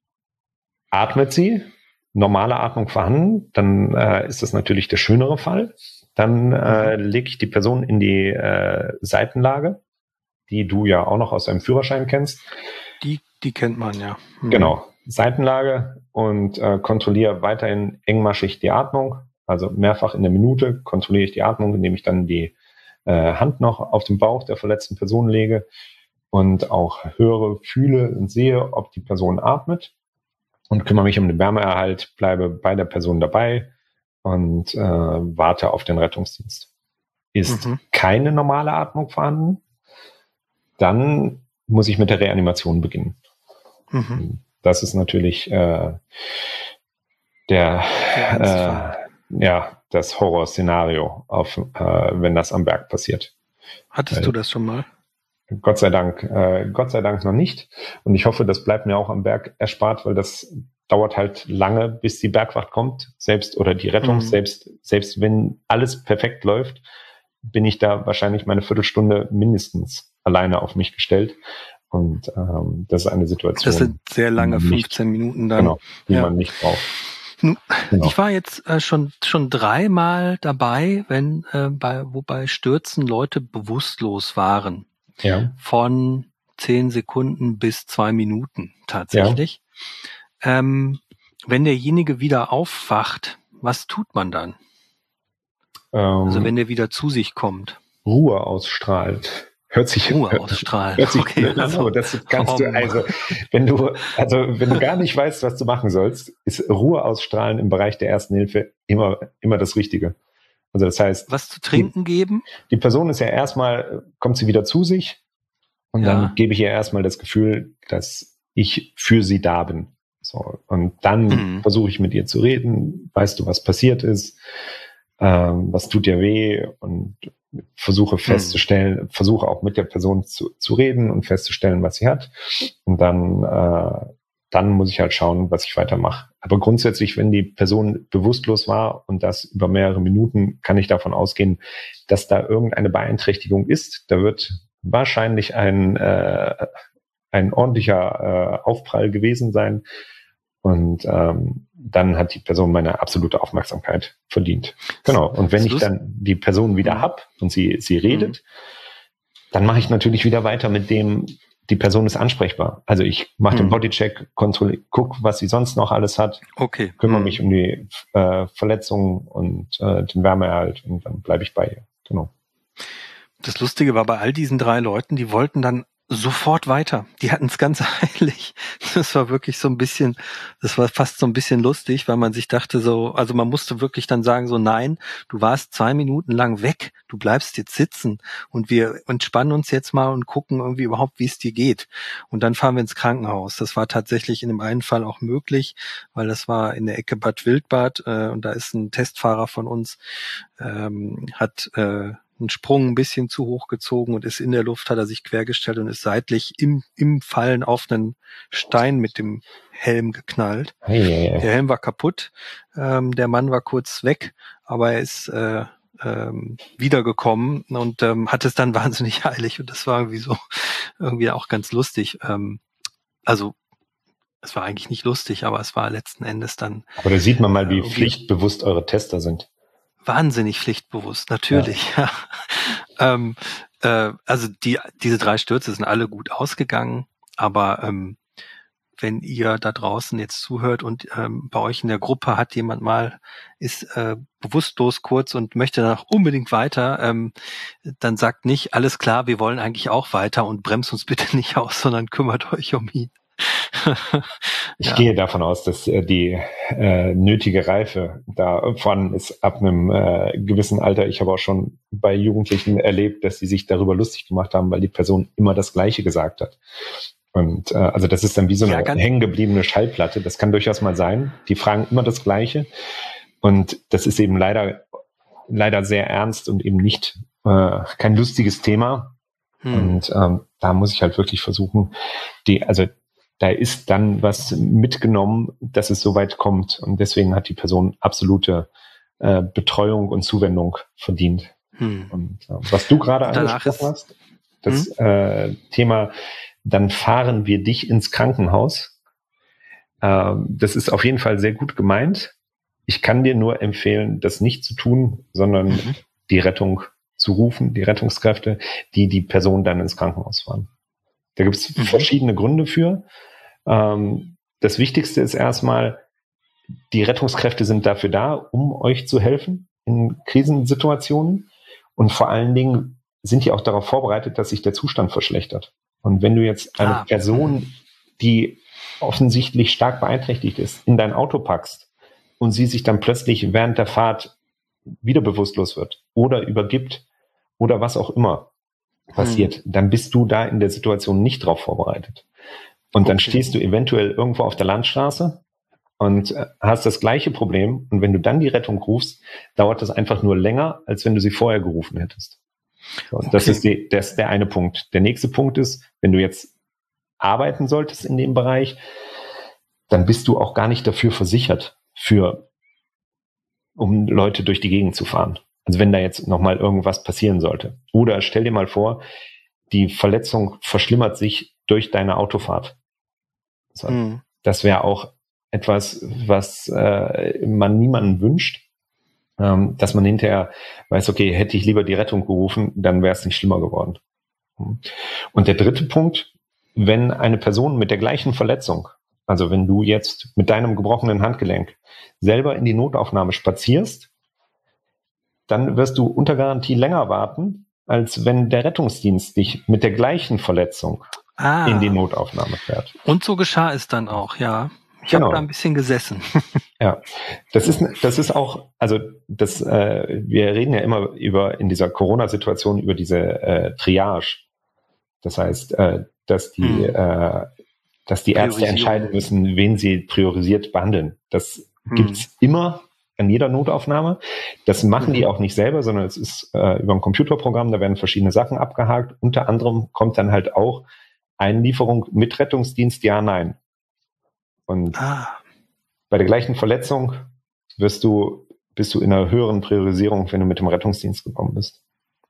Atmet sie, normale Atmung vorhanden, dann äh, ist das natürlich der schönere Fall. Dann äh, mhm. lege ich die Person in die äh, Seitenlage, die du ja auch noch aus deinem Führerschein kennst. Die, die kennt man, ja. Mhm. Genau, Seitenlage und äh, kontrolliere weiterhin engmaschig die Atmung. Also mehrfach in der Minute kontrolliere ich die Atmung, indem ich dann die äh, Hand noch auf den Bauch der verletzten Person lege und auch höre, fühle und sehe, ob die Person atmet. Und kümmere mich um den Wärmeerhalt, bleibe bei der Person dabei und äh, warte auf den Rettungsdienst. Ist mhm. keine normale Atmung vorhanden, dann muss ich mit der Reanimation beginnen. Mhm. Das ist natürlich äh, der, der äh, ja, das Horrorszenario, auf, äh, wenn das am Berg passiert. Hattest Weil, du das schon mal? Gott sei Dank, äh, Gott sei Dank noch nicht. Und ich hoffe, das bleibt mir auch am Berg erspart, weil das dauert halt lange, bis die Bergwacht kommt, selbst oder die Rettung, mhm. selbst, selbst wenn alles perfekt läuft, bin ich da wahrscheinlich meine Viertelstunde mindestens alleine auf mich gestellt. Und ähm, das ist eine Situation. Das sind sehr lange, nicht, fünfzehn Minuten dann. Genau, die ja. man nicht braucht. Nun, genau. Ich war jetzt äh, schon schon dreimal dabei, wenn äh, bei wo bei Stürzen Leute bewusstlos waren. Ja. von zehn Sekunden bis zwei Minuten tatsächlich. Ja. Ähm, wenn derjenige wieder aufwacht, was tut man dann? Ähm, also wenn der wieder zu sich kommt. Ruhe ausstrahlt. Hört sich, Ruhe ausstrahlen. Hört sich okay, blöd an, also, aber das kannst du, also, wenn du, also, wenn du gar nicht weißt, was du machen sollst, ist Ruhe ausstrahlen im Bereich der Ersten Hilfe immer, immer das Richtige. Also, das heißt. Was zu trinken die, geben? Die Person ist ja erstmal, kommt sie wieder zu sich und ja. dann gebe ich ihr erstmal das Gefühl, dass ich für sie da bin. So. Und dann mhm. versuche ich mit ihr zu reden. Weißt du, was passiert ist? Ähm, was tut dir weh? Und versuche festzustellen, hm. versuche auch mit der Person zu, zu reden und festzustellen, was sie hat. Und dann, äh, dann muss ich halt schauen, was ich weitermache. Aber grundsätzlich, wenn die Person bewusstlos war und das über mehrere Minuten, kann ich davon ausgehen, dass da irgendeine Beeinträchtigung ist. Da wird wahrscheinlich ein, äh, ein ordentlicher äh, Aufprall gewesen sein. Und ähm, dann hat die Person meine absolute Aufmerksamkeit verdient. Genau. Und wenn ich dann die Person wieder hab und sie sie redet, mhm. dann mache ich natürlich wieder weiter mit dem, die Person ist ansprechbar. Also ich mache mhm. den Bodycheck, kontrolliere, guck, was sie sonst noch alles hat, okay. kümmere mhm. mich um die äh, Verletzungen und äh, den Wärmeerhalt und dann bleibe ich bei ihr. Genau. Das Lustige war bei all diesen drei Leuten, die wollten dann sofort weiter. Die hatten es ganz eilig. Das war wirklich so ein bisschen, das war fast so ein bisschen lustig, weil man sich dachte so, also man musste wirklich dann sagen so, nein, du warst zwei Minuten lang weg, du bleibst jetzt sitzen und wir entspannen uns jetzt mal und gucken irgendwie überhaupt, wie es dir geht. Und dann fahren wir ins Krankenhaus. Das war tatsächlich in dem einen Fall auch möglich, weil das war in der Ecke Bad Wildbad äh, und da ist ein Testfahrer von uns, ähm, hat äh, einen Sprung ein bisschen zu hoch gezogen und ist in der Luft, hat er sich quergestellt und ist seitlich im im Fallen auf einen Stein mit dem Helm geknallt. Hey, hey. Der Helm war kaputt, ähm, der Mann war kurz weg, aber er ist äh, ähm, wiedergekommen und ähm, hat es dann wahnsinnig eilig und das war irgendwie so irgendwie auch ganz lustig. Ähm, also es war eigentlich nicht lustig, aber es war letzten Endes dann. Aber da sieht man mal, wie äh, pflichtbewusst eure Tester sind. Wahnsinnig pflichtbewusst, natürlich. Ja. ähm, äh, also die diese drei Stürze sind alle gut ausgegangen, aber ähm, wenn ihr da draußen jetzt zuhört und ähm, bei euch in der Gruppe hat jemand mal, ist äh, bewusstlos kurz und möchte danach unbedingt weiter, ähm, dann sagt nicht, alles klar, wir wollen eigentlich auch weiter und bremst uns bitte nicht aus, sondern kümmert euch um ihn. Ich ja. gehe davon aus, dass äh, die äh, nötige Reife da vorhanden ist ab einem äh, gewissen Alter. Ich habe auch schon bei Jugendlichen erlebt, dass sie sich darüber lustig gemacht haben, weil die Person immer das Gleiche gesagt hat. Und äh, also das ist dann wie so eine ja, hängengebliebene Schallplatte. Das kann durchaus mal sein. Die fragen immer das Gleiche. Und das ist eben leider leider sehr ernst und eben nicht äh, kein lustiges Thema. Hm. Und ähm, da muss ich halt wirklich versuchen, die also da ist dann was mitgenommen, dass es so weit kommt. Und deswegen hat die Person absolute äh, Betreuung und Zuwendung verdient. Hm. Und äh, was du gerade angesprochen hast, das hm? äh, Thema, dann fahren wir dich ins Krankenhaus. Äh, das ist auf jeden Fall sehr gut gemeint. Ich kann dir nur empfehlen, das nicht zu tun, sondern mhm. die Rettung zu rufen, die Rettungskräfte, die die Person dann ins Krankenhaus fahren. Da gibt es mhm. verschiedene Gründe für. Ähm, das Wichtigste ist erstmal, die Rettungskräfte sind dafür da, um euch zu helfen in Krisensituationen. Und vor allen Dingen sind die auch darauf vorbereitet, dass sich der Zustand verschlechtert. Und wenn du jetzt eine ah. Person, die offensichtlich stark beeinträchtigt ist, in dein Auto packst und sie sich dann plötzlich während der Fahrt wieder bewusstlos wird oder übergibt oder was auch immer passiert, hm. dann bist du da in der Situation nicht drauf vorbereitet. Und dann okay. stehst du eventuell irgendwo auf der Landstraße und hast das gleiche Problem. Und wenn du dann die Rettung rufst, dauert das einfach nur länger, als wenn du sie vorher gerufen hättest. So, okay. Das ist die, das ist der eine Punkt. Der nächste Punkt ist, wenn du jetzt arbeiten solltest in dem Bereich, dann bist du auch gar nicht dafür versichert, für, um Leute durch die Gegend zu fahren. Also wenn da jetzt nochmal irgendwas passieren sollte. Oder stell dir mal vor, die Verletzung verschlimmert sich durch deine Autofahrt. So, hm. Das wäre auch etwas, was äh, man niemanden wünscht, ähm, dass man hinterher weiß, okay, hätte ich lieber die Rettung gerufen, dann wäre es nicht schlimmer geworden. Und der dritte Punkt, wenn eine Person mit der gleichen Verletzung, also wenn du jetzt mit deinem gebrochenen Handgelenk selber in die Notaufnahme spazierst, dann wirst du unter Garantie länger warten, als wenn der Rettungsdienst dich mit der gleichen Verletzung ah. in die Notaufnahme fährt. Und so geschah es dann auch, ja. Ich genau. habe da ein bisschen gesessen. Ja, das ist, das ist auch, also das, äh, wir reden ja immer über in dieser Corona-Situation über diese äh, Triage. Das heißt, äh, dass die, hm. äh, dass die Ärzte entscheiden müssen, wen sie priorisiert behandeln. Das hm. gibt's immer an jeder Notaufnahme. Das machen hm. die auch nicht selber, sondern es ist äh, über ein Computerprogramm, da werden verschiedene Sachen abgehakt. Unter anderem kommt dann halt auch Einlieferung mit Rettungsdienst, ja, nein. Und ah. bei der gleichen Verletzung wirst du, bist du in einer höheren Priorisierung, wenn du mit dem Rettungsdienst gekommen bist.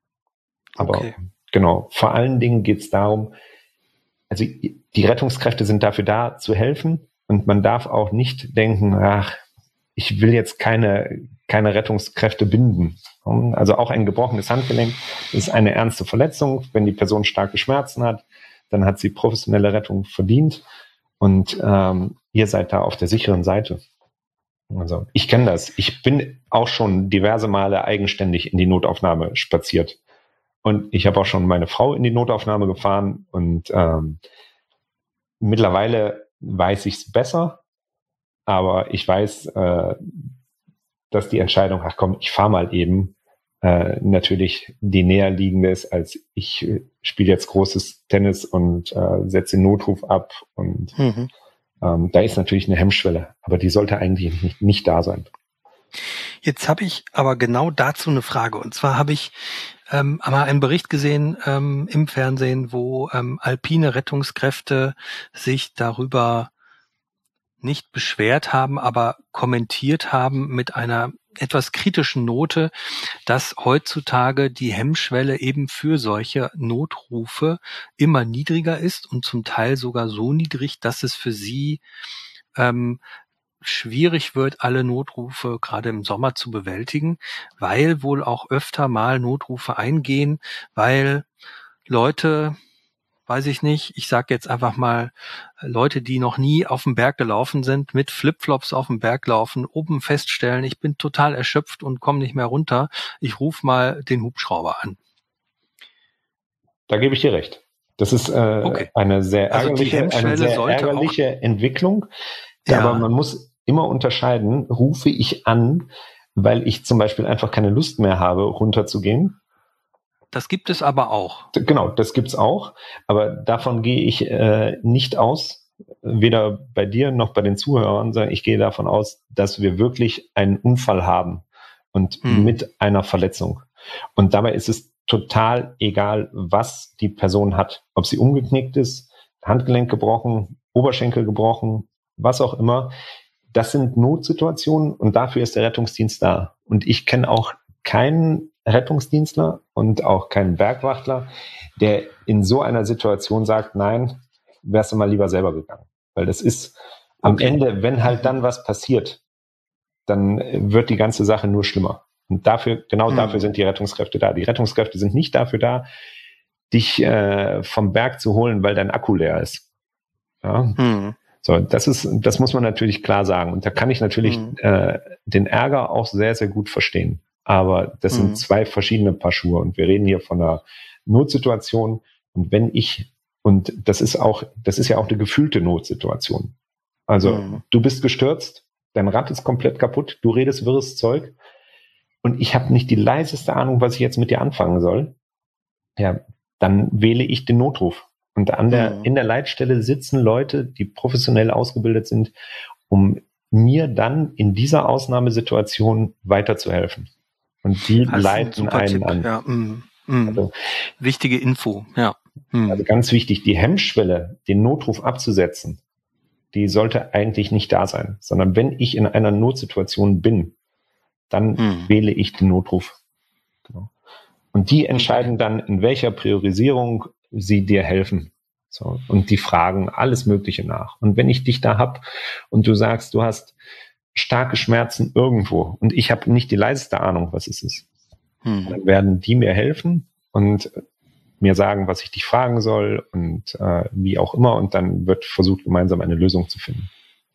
Aber okay. genau, vor allen Dingen geht es darum, also die Rettungskräfte sind dafür da, zu helfen, und man darf auch nicht denken, ach, ich will jetzt keine, keine Rettungskräfte binden. Also auch ein gebrochenes Handgelenk ist eine ernste Verletzung. Wenn die Person starke Schmerzen hat, dann hat sie professionelle Rettung verdient. Und ähm, ihr seid da auf der sicheren Seite. Also ich kenne das. Ich bin auch schon diverse Male eigenständig in die Notaufnahme spaziert. Und ich habe auch schon meine Frau in die Notaufnahme gefahren. Und ähm, mittlerweile weiß ich es besser. Aber ich weiß, äh, dass die Entscheidung, ach komm, ich fahre mal eben, äh, natürlich die näher liegende ist, als ich äh, spiele jetzt großes Tennis und äh, setze den Notruf ab. Und mhm. ähm, da ist natürlich eine Hemmschwelle, aber die sollte eigentlich nicht, nicht da sein. Jetzt habe ich aber genau dazu eine Frage. Und zwar habe ich ähm, einmal einen Bericht gesehen ähm, im Fernsehen, wo ähm, alpine Rettungskräfte sich darüber nicht beschwert haben, aber kommentiert haben mit einer etwas kritischen Note, dass heutzutage die Hemmschwelle eben für solche Notrufe immer niedriger ist und zum Teil sogar so niedrig, dass es für sie ähm, schwierig wird, alle Notrufe gerade im Sommer zu bewältigen, weil wohl auch öfter mal Notrufe eingehen, weil Leute, weiß ich nicht, ich sage jetzt einfach mal, Leute, die noch nie auf dem Berg gelaufen sind, mit Flipflops auf dem Berg laufen, oben feststellen, ich bin total erschöpft und komme nicht mehr runter, ich rufe mal den Hubschrauber an. Da gebe ich dir recht. Das ist äh, okay. eine sehr ärgerliche, also eine sehr ärgerliche Entwicklung. Ja. Aber man muss immer unterscheiden, rufe ich an, weil ich zum Beispiel einfach keine Lust mehr habe, runterzugehen. Das gibt es aber auch. Genau, das gibt's auch. Aber davon gehe ich äh, nicht aus, weder bei dir noch bei den Zuhörern, sondern ich gehe davon aus, dass wir wirklich einen Unfall haben und hm. mit einer Verletzung. Und dabei ist es total egal, was die Person hat. Ob sie umgeknickt ist, Handgelenk gebrochen, Oberschenkel gebrochen, was auch immer. Das sind Notsituationen und dafür ist der Rettungsdienst da. Und ich kenne auch keinen Rettungsdienstler und auch keinen Bergwachtler, der in so einer Situation sagt, nein, wärst du mal lieber selber gegangen. Weil das ist am okay. Ende, wenn halt dann was passiert, dann wird die ganze Sache nur schlimmer. Und dafür, genau mhm. dafür sind die Rettungskräfte da. Die Rettungskräfte sind nicht dafür da, dich äh, vom Berg zu holen, weil dein Akku leer ist. Ja? Mhm. So, das ist, das muss man natürlich klar sagen. Und da kann ich natürlich mhm. äh, den Ärger auch sehr, sehr gut verstehen. Aber das mhm. sind zwei verschiedene Paar Schuhe. Und wir reden hier von einer Notsituation. Und wenn ich, und das ist auch, das ist ja auch eine gefühlte Notsituation. Also mhm. du bist gestürzt, dein Rad ist komplett kaputt, du redest wirres Zeug. Und ich habe nicht die leiseste Ahnung, was ich jetzt mit dir anfangen soll. Ja, dann wähle ich den Notruf. Und an der, mhm. in der Leitstelle sitzen Leute, die professionell ausgebildet sind, um mir dann in dieser Ausnahmesituation weiterzuhelfen. Und die also leiten einen Tipp. an. Ja, mm, mm. Also, wichtige Info, ja. Mm. Also ganz wichtig, die Hemmschwelle, den Notruf abzusetzen, die sollte eigentlich nicht da sein. Sondern wenn ich in einer Notsituation bin, dann mm. wähle ich den Notruf. Genau. Und die entscheiden dann, in welcher Priorisierung sie dir helfen. So, und die fragen alles Mögliche nach. Und wenn ich dich da hab und du sagst, du hast starke Schmerzen irgendwo und ich habe nicht die leiseste Ahnung, was es ist, hm. dann werden die mir helfen und mir sagen, was ich dich fragen soll und äh, wie auch immer. Und dann wird versucht, gemeinsam eine Lösung zu finden.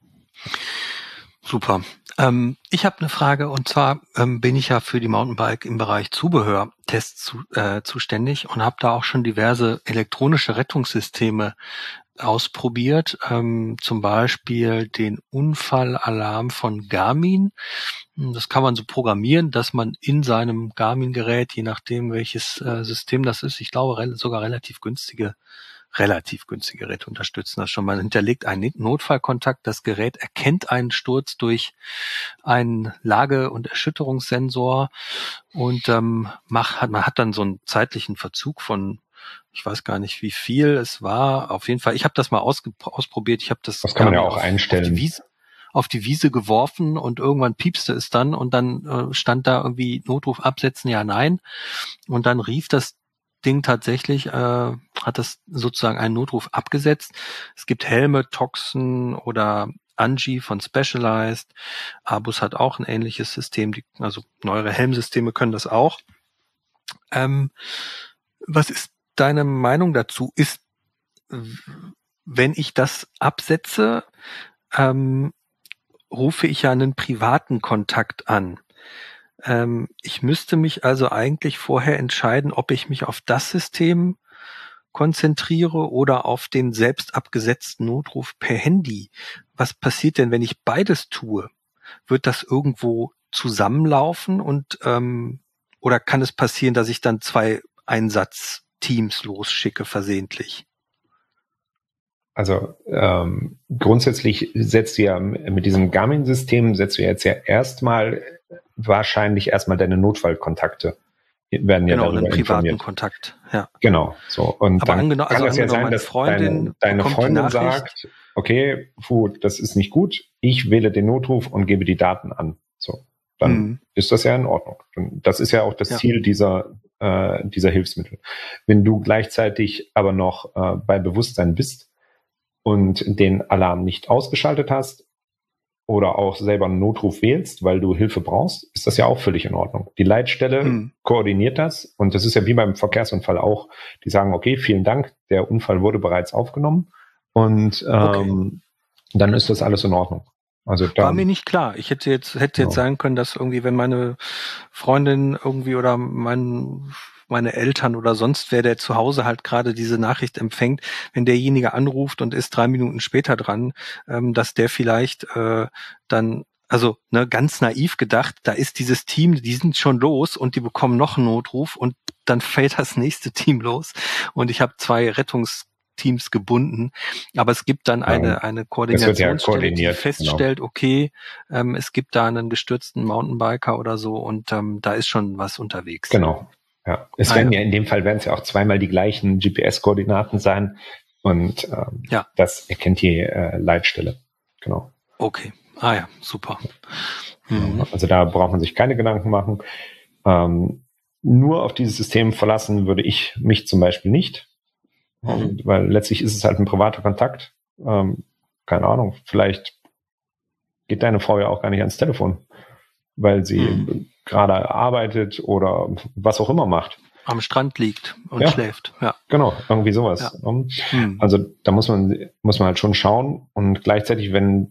Super. Ähm, ich habe eine Frage, und zwar ähm, bin ich ja für die Mountainbike im Bereich Zubehörtests zu, äh, zuständig und habe da auch schon diverse elektronische Rettungssysteme ausprobiert, ähm, zum Beispiel den Unfallalarm von Garmin. Das kann man so programmieren, dass man in seinem Garmin-Gerät, je nachdem welches äh, System das ist, ich glaube re- sogar relativ günstige relativ günstige Geräte unterstützen das schon. Man hinterlegt einen Notfallkontakt, das Gerät erkennt einen Sturz durch einen Lage- und Erschütterungssensor und ähm, macht, hat, man hat dann so einen zeitlichen Verzug von, ich weiß gar nicht, wie viel es war. Auf jeden Fall, ich habe das mal ausge- ausprobiert. Ich habe das, das kann man ja auch auf, einstellen. Auf die Wiese, auf die Wiese geworfen und irgendwann piepste es dann und dann äh, stand da irgendwie Notruf absetzen, ja, nein. Und dann rief das Ding tatsächlich, äh, hat das sozusagen einen Notruf abgesetzt. Es gibt Helme, Toxen oder Angie von Specialized. Abus hat auch ein ähnliches System, die, also neuere Helmsysteme können das auch. Ähm, was ist deine Meinung dazu? Ist, wenn ich das absetze, ähm, rufe ich ja einen privaten Kontakt an. Ähm, ich müsste mich also eigentlich vorher entscheiden, ob ich mich auf das System konzentriere oder auf den selbst abgesetzten Notruf per Handy. Was passiert denn, wenn ich beides tue? Wird das irgendwo zusammenlaufen und ähm, oder kann es passieren, dass ich dann zwei Einsatzteams losschicke versehentlich? Also ähm, grundsätzlich setzt du ja mit diesem Garmin-System, setzt du jetzt ja erstmal wahrscheinlich erstmal deine Notfallkontakte werden ja genau, darüber einen privaten informiert. Kontakt, ja. Genau, so. Und Aber dann angenommen, kann also es ja angenommen, sein, meine dass Freundin deine, deine bekommt die Freundin Nachricht, sagt, okay, puh, das ist nicht gut, ich wähle den Notruf und gebe die Daten an. So, dann hm, ist das ja in Ordnung. Und das ist ja auch das ja. Ziel dieser, äh, dieser Hilfsmittel. Wenn du gleichzeitig aber noch äh, bei Bewusstsein bist und den Alarm nicht ausgeschaltet hast oder auch selber einen Notruf wählst, weil du Hilfe brauchst, ist das ja auch völlig in Ordnung. Die Leitstelle hm. koordiniert das und das ist ja wie beim Verkehrsunfall auch. Die sagen, okay, vielen Dank, der Unfall wurde bereits aufgenommen und ähm, okay. Dann ist das alles in Ordnung. Also War mir nicht klar. Ich hätte jetzt hätte jetzt ja. sagen können, dass irgendwie, wenn meine Freundin irgendwie oder mein meine Eltern oder sonst wer, der zu Hause halt gerade diese Nachricht empfängt, wenn derjenige anruft und ist drei Minuten später dran, ähm, dass der vielleicht äh, dann, also ne, ganz naiv gedacht, da ist dieses Team, die sind schon los und die bekommen noch einen Notruf und dann fällt das nächste Team los und ich habe zwei Rettungsteams gebunden, aber es gibt dann eine ja, eine Koordinationsstelle, ja die feststellt, genau. okay, ähm, es gibt da einen gestürzten Mountainbiker oder so und ähm, da ist schon was unterwegs. Genau. Ja, es ah, werden ja. ja in dem Fall werden es ja auch zweimal die gleichen G P S-Koordinaten sein und ähm, ja. das erkennt die äh, Leitstelle. Genau. Okay. Ah ja, super. Mhm. Also da braucht man sich keine Gedanken machen. Ähm, nur auf dieses System verlassen würde ich mich zum Beispiel nicht, mhm. und, weil letztlich ist es halt ein privater Kontakt. Ähm, keine Ahnung, vielleicht geht deine Frau ja auch gar nicht ans Telefon, weil sie mhm. gerade arbeitet oder was auch immer macht. Am Strand liegt und ja, schläft. Ja, genau, irgendwie sowas. Ja. Mhm. Also da muss man muss man halt schon schauen und gleichzeitig, wenn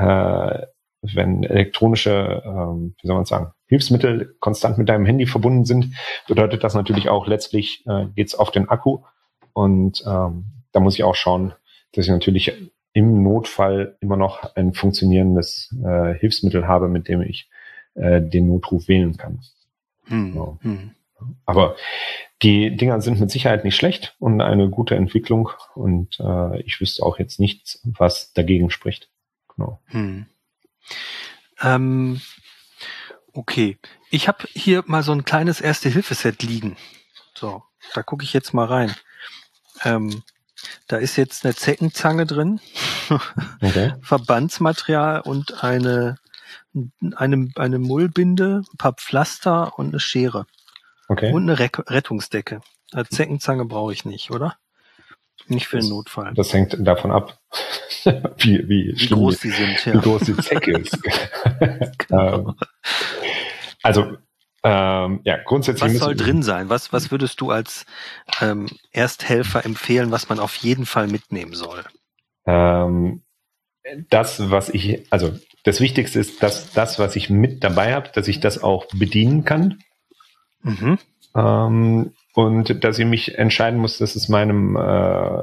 äh, wenn elektronische, ähm, wie soll man sagen, Hilfsmittel konstant mit deinem Handy verbunden sind, bedeutet das natürlich auch letztlich äh, geht's auf den Akku und ähm, da muss ich auch schauen, dass ich natürlich im Notfall immer noch ein funktionierendes äh, Hilfsmittel habe, mit dem ich äh, den Notruf wählen kann. Hm. So. Hm. Aber die Dinger sind mit Sicherheit nicht schlecht und eine gute Entwicklung und äh, ich wüsste auch jetzt nichts, was dagegen spricht. Genau. Hm. Ähm, okay, ich habe hier mal so ein kleines Erste-Hilfe-Set liegen. So, da gucke ich jetzt mal rein. Ähm, da ist jetzt eine Zeckenzange drin, okay. Verbandsmaterial und eine, eine, eine Mullbinde, ein paar Pflaster und eine Schere. Okay. Und eine Re- Rettungsdecke. Eine Zeckenzange brauche ich nicht, oder? Nicht für das, den Notfall. Das hängt davon ab, wie, wie, wie groß die sind. Ja. Wie groß die Zecke ist. Genau. Also Ähm, ja, grundsätzlich. Was soll drin sein? Was, was würdest du als ähm, Ersthelfer empfehlen, was man auf jeden Fall mitnehmen soll? Ähm, das, was ich, also das Wichtigste ist, dass das, was ich mit dabei habe, dass ich das auch bedienen kann. Mhm. Ähm, und dass ich mich entscheiden muss, dass es meinem äh,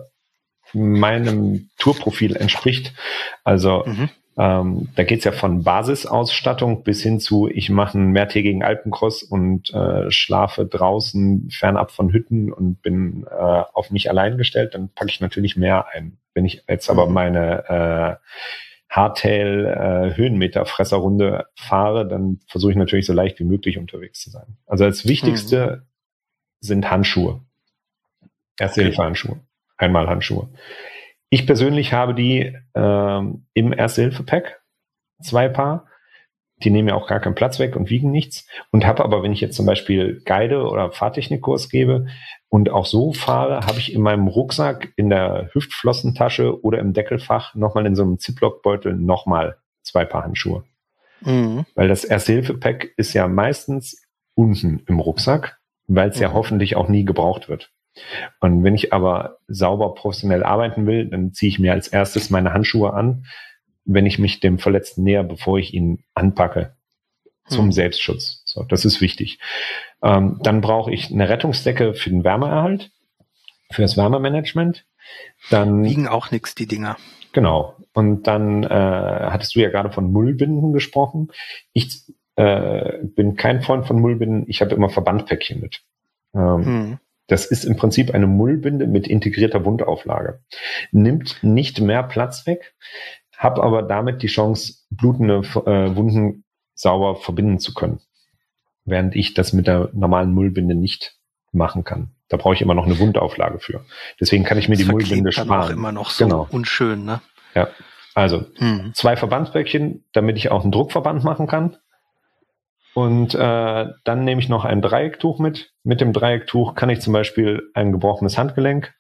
meinem Tourprofil entspricht. Also Mhm. ähm, da geht's ja von Basisausstattung bis hin zu, ich mache einen mehrtägigen Alpencross und äh, schlafe draußen fernab von Hütten und bin äh, auf mich allein gestellt, dann packe ich natürlich mehr ein. Wenn ich jetzt aber Mhm. meine äh, Hardtail äh, Höhenmeterfresserrunde fahre, dann versuche ich natürlich so leicht wie möglich unterwegs zu sein. Also als Wichtigste mhm. sind Handschuhe. Erste-Hilfe-Handschuhe. Einmalhandschuhe. Ich persönlich habe die ähm, im Erste-Hilfe-Pack, zwei Paar. Die nehmen ja auch gar keinen Platz weg und wiegen nichts. Und habe aber, wenn ich jetzt zum Beispiel Guide oder Fahrtechnikkurs gebe und auch so fahre, habe ich in meinem Rucksack, in der Hüftflossentasche oder im Deckelfach nochmal in so einem Ziploc-Beutel nochmal zwei Paar Handschuhe. Mhm. Weil das Erste-Hilfe-Pack ist ja meistens unten im Rucksack, weil es mhm. ja hoffentlich auch nie gebraucht wird. Und wenn ich aber sauber professionell arbeiten will, dann ziehe ich mir als erstes meine Handschuhe an, wenn ich mich dem Verletzten näher, bevor ich ihn anpacke, zum hm. Selbstschutz. So, das ist wichtig. Ähm, dann brauche ich eine Rettungsdecke für den Wärmeerhalt, für das Wärmemanagement. Dann wiegen auch nichts, die Dinger. Genau. Und dann äh, hattest du ja gerade von Mullbinden gesprochen. Ich äh, bin kein Freund von Mullbinden. Ich habe immer Verbandpäckchen mit. Ähm, hm. Das ist im Prinzip eine Mullbinde mit integrierter Wundauflage. Nimmt nicht mehr Platz weg, habe aber damit die Chance, blutende äh, Wunden sauber verbinden zu können. Während ich das mit der normalen Mullbinde nicht machen kann. Da brauche ich immer noch eine Wundauflage für. Deswegen kann ich mir das die Mullbinde sparen. Dann auch immer noch so genau. unschön, ne? Ja, also hm. zwei Verbandsböckchen, damit ich auch einen Druckverband machen kann. Und äh, dann nehme ich noch ein Dreiecktuch mit. Mit dem Dreiecktuch kann ich zum Beispiel ein gebrochenes Handgelenk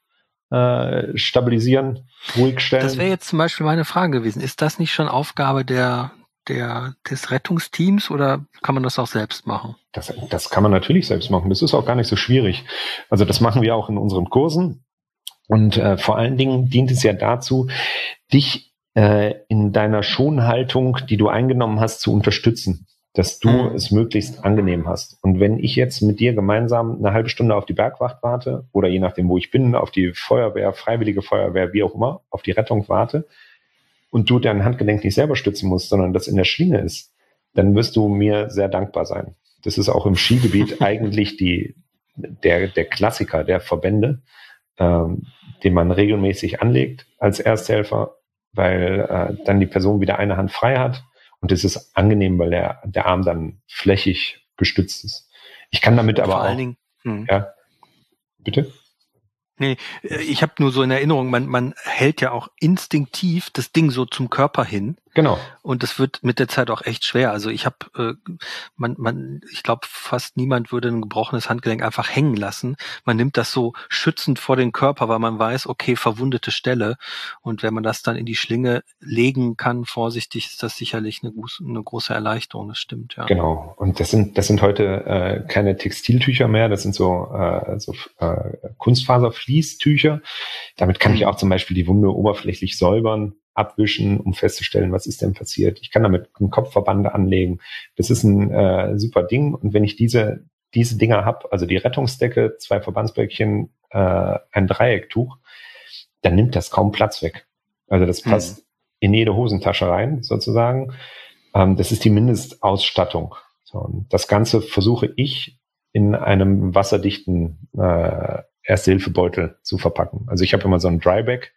äh, stabilisieren, ruhig stellen. Das wäre jetzt zum Beispiel meine Frage gewesen. Ist das nicht schon Aufgabe der, der des Rettungsteams oder kann man das auch selbst machen? Das, das kann man natürlich selbst machen. Das ist auch gar nicht so schwierig. Also das machen wir auch in unseren Kursen. Und äh, vor allen Dingen dient es ja dazu, dich äh, in deiner Schonhaltung, die du eingenommen hast, zu unterstützen. Dass du mhm. es möglichst angenehm hast. Und wenn ich jetzt mit dir gemeinsam eine halbe Stunde auf die Bergwacht warte oder je nachdem, wo ich bin, auf die Feuerwehr, Freiwillige Feuerwehr, wie auch immer, auf die Rettung warte und du dein Handgelenk nicht selber stützen musst, sondern das in der Schlinge ist, dann wirst du mir sehr dankbar sein. Das ist auch im Skigebiet eigentlich die, der, der Klassiker der Verbände, ähm, den man regelmäßig anlegt als Ersthelfer, weil äh, dann die Person wieder eine Hand frei hat. Und es ist angenehm, weil der, der Arm dann flächig gestützt ist. Ich kann damit aber Vor auch... allen Dingen, hm. Ja, bitte? Nee, ich habe nur so in Erinnerung, man, man hält ja auch instinktiv das Ding so zum Körper hin. Genau. Und das wird mit der Zeit auch echt schwer. Also ich habe, äh, man, man, ich glaube, fast niemand würde ein gebrochenes Handgelenk einfach hängen lassen. Man nimmt das so schützend vor den Körper, weil man weiß, okay, verwundete Stelle. Und wenn man das dann in die Schlinge legen kann, vorsichtig, ist das sicherlich eine, eine große Erleichterung. Das stimmt, ja. Genau. Und das sind, das sind heute äh, keine Textiltücher mehr. Das sind so, äh, so äh, Kunstfaserfließtücher. Damit kann mhm. ich auch zum Beispiel die Wunde oberflächlich säubern, abwischen, um festzustellen, was ist denn passiert. Ich kann damit einen Kopfverband anlegen. Das ist ein äh, super Ding. Und wenn ich diese diese Dinger habe, also die Rettungsdecke, zwei Verbandsböckchen, äh, ein Dreiecktuch, dann nimmt das kaum Platz weg. Also das passt hm. in jede Hosentasche rein, sozusagen. Ähm, das ist die Mindestausstattung. So, und das Ganze versuche ich in einem wasserdichten äh, Erste-Hilfe-Beutel zu verpacken. Also ich habe immer so ein Dryback.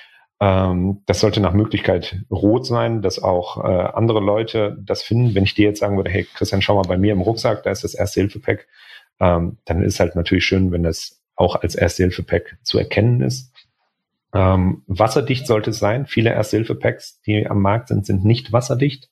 Ähm, das sollte nach Möglichkeit rot sein, dass auch äh, andere Leute das finden. Wenn ich dir jetzt sagen würde, hey Christian, schau mal bei mir im Rucksack, da ist das Erste-Hilfe-Pack, ähm, dann ist halt natürlich schön, wenn das auch als Erste-Hilfe-Pack zu erkennen ist. Ähm, wasserdicht sollte es sein. Viele Erste-Hilfe-Packs, die am Markt sind, sind nicht wasserdicht.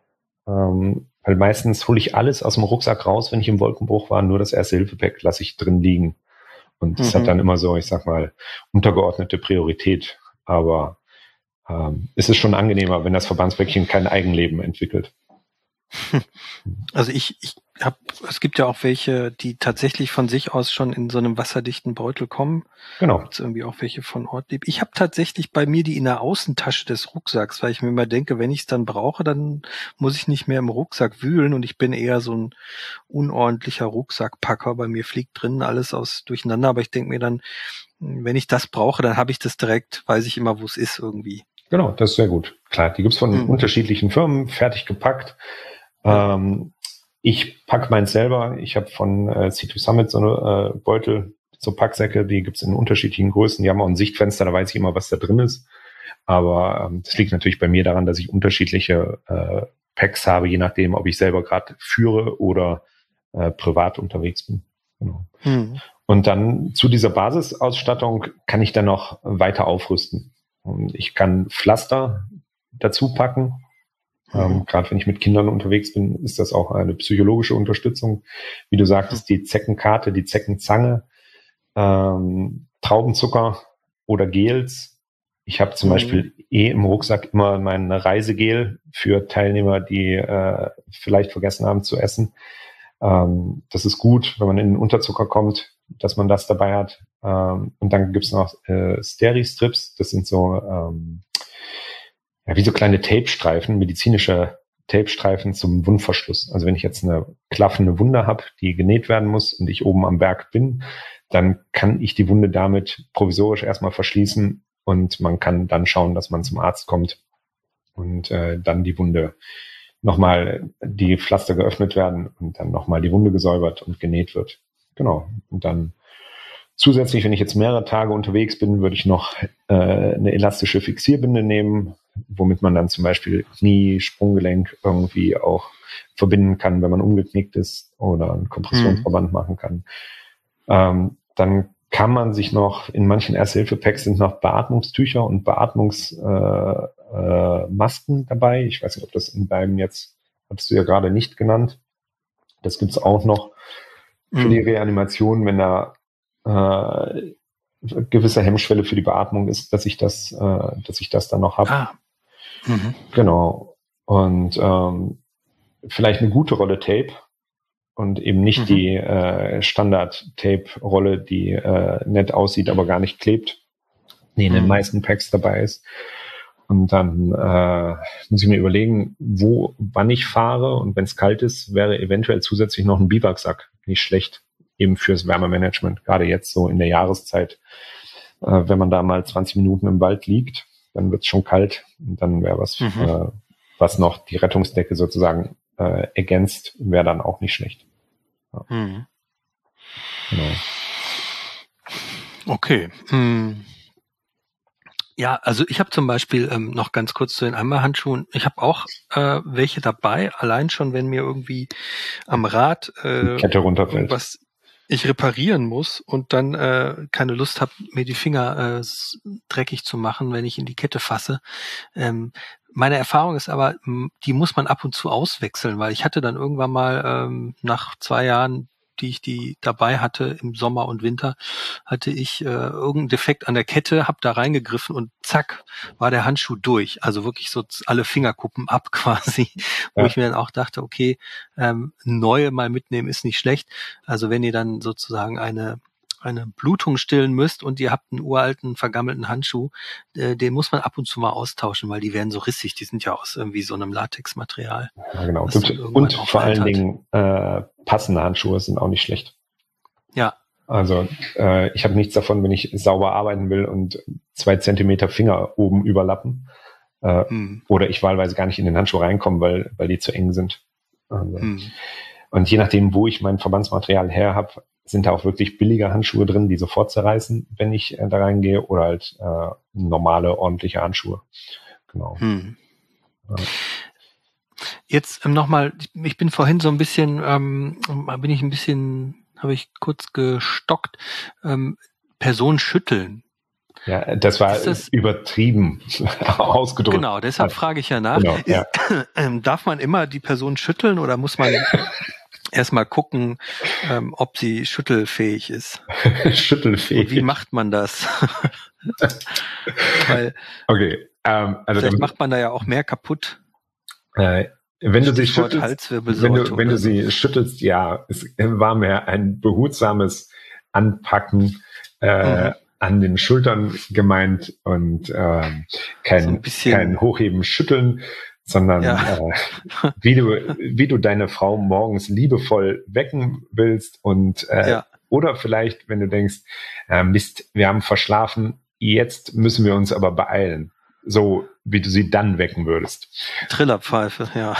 Ähm, weil meistens hole ich alles aus dem Rucksack raus, wenn ich im Wolkenbruch war, nur das Erste-Hilfe-Pack lasse ich drin liegen. Und das mhm. hat dann immer so, ich sag mal, untergeordnete Priorität. Aber ähm, es ist schon angenehmer, wenn das Verbandsbäckchen kein Eigenleben entwickelt. Also ich, ich habe, es gibt ja auch welche, die tatsächlich von sich aus schon in so einem wasserdichten Beutel kommen. Genau. Gibt es irgendwie auch welche von Ortlieb. Ich habe tatsächlich bei mir die in der Außentasche des Rucksacks, weil ich mir immer denke, wenn ich es dann brauche, dann muss ich nicht mehr im Rucksack wühlen und ich bin eher so ein unordentlicher Rucksackpacker. Bei mir fliegt drin alles aus durcheinander, aber ich denke mir dann, wenn ich das brauche, dann habe ich das direkt, weiß ich immer, wo es ist irgendwie. Genau, das ist sehr gut. Klar, die gibt's von Mhm. unterschiedlichen Firmen, fertig gepackt. Ja. Ähm, ich pack meins selber. Ich habe von äh, C zwei Summit so eine äh, Beutel, so Packsäcke, die gibt's in unterschiedlichen Größen. Die haben auch ein Sichtfenster, da weiß ich immer, was da drin ist. Aber ähm, das liegt natürlich bei mir daran, dass ich unterschiedliche äh, Packs habe, je nachdem, ob ich selber gerade führe oder äh, privat unterwegs bin. Genau. Mhm. Und dann zu dieser Basisausstattung kann ich dann noch weiter aufrüsten. Und ich kann Pflaster dazu packen. Mhm. Ähm, Gerade wenn ich mit Kindern unterwegs bin, ist das auch eine psychologische Unterstützung. Wie du sagtest, die Zeckenkarte, die Zeckenzange, ähm, Traubenzucker oder Gels. Ich habe zum mhm. Beispiel eh im Rucksack immer mein Reisegel für Teilnehmer, die äh, vielleicht vergessen haben zu essen. Ähm, das ist gut, wenn man in den Unterzucker kommt, dass man das dabei hat. Ähm, und dann gibt's noch äh, Steri-Strips. Das sind so ähm, ja, wie so kleine Tapestreifen, medizinische Tapestreifen zum Wundverschluss. Also wenn ich jetzt eine klaffende Wunde habe, die genäht werden muss und ich oben am Berg bin, dann kann ich die Wunde damit provisorisch erstmal verschließen und man kann dann schauen, dass man zum Arzt kommt und äh, dann die Wunde nochmal, die Pflaster geöffnet werden und dann nochmal die Wunde gesäubert und genäht wird. Genau. Und dann zusätzlich, wenn ich jetzt mehrere Tage unterwegs bin, würde ich noch äh, eine elastische Fixierbinde nehmen, womit man dann zum Beispiel Knie, Sprunggelenk irgendwie auch verbinden kann, wenn man umgeknickt ist oder einen Kompressionsverband mhm. machen kann. Ähm, dann kann man sich noch, in manchen Erste-Hilfe-Packs sind noch Beatmungstücher und Beatmungsmasken äh, äh, dabei. Ich weiß nicht, ob das in deinem jetzt, hattest du ja gerade nicht genannt. Das gibt's auch noch für mhm. die Reanimation, wenn da äh, gewisse Hemmschwelle für die Beatmung ist, dass ich das, äh, dass ich das dann noch habe. Ah. Mhm. Genau. Und ähm, vielleicht eine gute Rolle Tape und eben nicht mhm. die äh, Standard-Tape-Rolle, die äh, nett aussieht, aber gar nicht klebt, die in mhm. den meisten Packs dabei ist. Und dann äh, muss ich mir überlegen, wo, wann ich fahre, und wenn es kalt ist, wäre eventuell zusätzlich noch ein Biwaksack nicht schlecht, eben fürs Wärmemanagement, gerade jetzt so in der Jahreszeit. Äh, wenn man da mal zwanzig Minuten im Wald liegt, dann wird es schon kalt und dann wäre was, mhm. äh, was noch die Rettungsdecke sozusagen äh, ergänzt, wäre dann auch nicht schlecht. Ja. Mhm. Genau. Okay. Hm. Ja, also ich habe zum Beispiel ähm, noch ganz kurz zu den Einmalhandschuhen. Ich habe auch äh, welche dabei, allein schon, wenn mir irgendwie am Rad äh, Kette runterfällt, irgendwas ich reparieren muss und dann äh, keine Lust habe, mir die Finger äh, dreckig zu machen, wenn ich in die Kette fasse. Ähm, meine Erfahrung ist aber, die muss man ab und zu auswechseln, weil ich hatte dann irgendwann mal ähm, nach zwei Jahren, die ich die dabei hatte im Sommer und Winter, hatte ich äh, irgendeinen Defekt an der Kette, habe da reingegriffen und zack, war der Handschuh durch. Also wirklich so alle Fingerkuppen ab quasi, wo ja. ich mir dann auch dachte, okay, ähm, neue mal mitnehmen ist nicht schlecht. Also wenn ihr dann sozusagen eine eine Blutung stillen müsst und ihr habt einen uralten, vergammelten Handschuh, äh, den muss man ab und zu mal austauschen, weil die werden so rissig. Die sind ja aus irgendwie so einem Latexmaterial. Ja, genau. Und vor allen Dingen äh, passende Handschuhe sind auch nicht schlecht. Ja. Also äh, ich habe nichts davon, wenn ich sauber arbeiten will und zwei Zentimeter Finger oben überlappen äh, hm. oder ich wahlweise gar nicht in den Handschuh reinkomme, weil weil die zu eng sind. Also, hm. Und je nachdem, wo ich mein Verbandsmaterial her habe, sind da auch wirklich billige Handschuhe drin, die sofort zerreißen, wenn ich äh, da reingehe, oder halt äh, normale, ordentliche Handschuhe. Genau. Hm. Ja. Jetzt ähm, nochmal, ich bin vorhin so ein bisschen, ähm, bin ich ein bisschen, habe ich kurz gestockt, ähm, Person schütteln. Ja, das war das, übertrieben ausgedrückt. Genau, deshalb frage ich ja nach. Genau, ist, ja. äh, darf man immer die Person schütteln oder muss man erstmal gucken, ähm, ob sie schüttelfähig ist? Schüttelfähig. Und wie macht man das? Weil okay, ähm, also vielleicht dann, macht man da ja auch mehr kaputt. Äh, Wenn du sie Stichwort schüttelst, Halswirbelsäule wenn du, wenn oder du sie schüttelst, ja, es war mehr ein behutsames Anpacken äh, Mhm. an den Schultern gemeint und ähm, So kein, ein bisschen- kein Hochheben, Schütteln, sondern Ja. äh, wie du, wie du deine Frau morgens liebevoll wecken willst und äh, Ja. oder vielleicht, wenn du denkst, äh, Mist, wir haben verschlafen, jetzt müssen wir uns aber beeilen. So, wie du sie dann wecken würdest. Trillerpfeife, ja.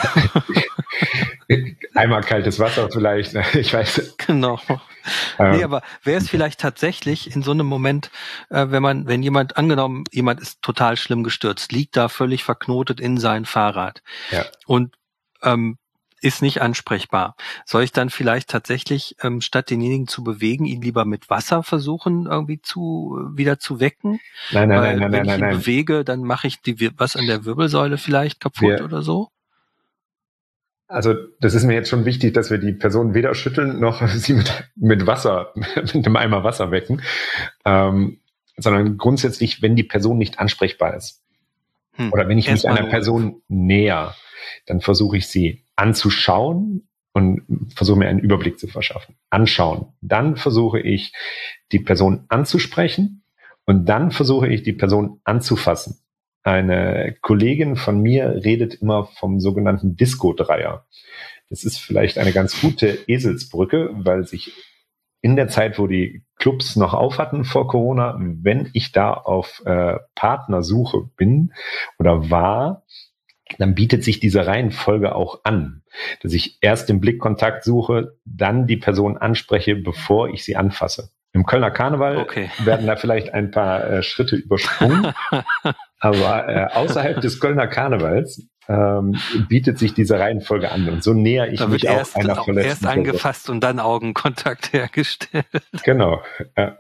Einmal kaltes Wasser vielleicht, ich weiß. Genau. Ähm, Nee, aber wäre es vielleicht tatsächlich in so einem Moment, äh, wenn man, wenn jemand, angenommen, jemand ist total schlimm gestürzt, liegt da völlig verknotet in sein Fahrrad ja. und ähm, ist nicht ansprechbar. Soll ich dann vielleicht tatsächlich, ähm, statt denjenigen zu bewegen, ihn lieber mit Wasser versuchen, irgendwie zu wieder zu wecken? Nein, nein, Weil nein, nein, wenn nein, ich nein, ihn nein. bewege, dann mache ich die, was an der Wirbelsäule vielleicht kaputt Wir- oder so. Also das ist mir jetzt schon wichtig, dass wir die Person weder schütteln noch sie mit, mit Wasser, mit einem Eimer Wasser wecken, ähm, sondern grundsätzlich, wenn die Person nicht ansprechbar ist Hm. oder wenn ich mich Erstmal einer Notruf. Person näher, dann versuche ich sie anzuschauen und versuche mir einen Überblick zu verschaffen. Anschauen. Dann versuche ich, die Person anzusprechen und dann versuche ich, die Person anzufassen. Eine Kollegin von mir redet immer vom sogenannten Disco-Dreier. Das ist vielleicht eine ganz gute Eselsbrücke, weil sich in der Zeit, wo die Clubs noch auf hatten vor Corona, wenn ich da auf äh, Partnersuche bin oder war, dann bietet sich diese Reihenfolge auch an, dass ich erst den Blickkontakt suche, dann die Person anspreche, bevor ich sie anfasse. Im Kölner Karneval Okay. werden da vielleicht ein paar äh, Schritte übersprungen, aber äh, außerhalb des Kölner Karnevals ähm, bietet sich diese Reihenfolge an und so näher ich Da wird mich auch erst, einer auch verletzten erst Person. angefasst und dann Augenkontakt hergestellt. Genau. Ja.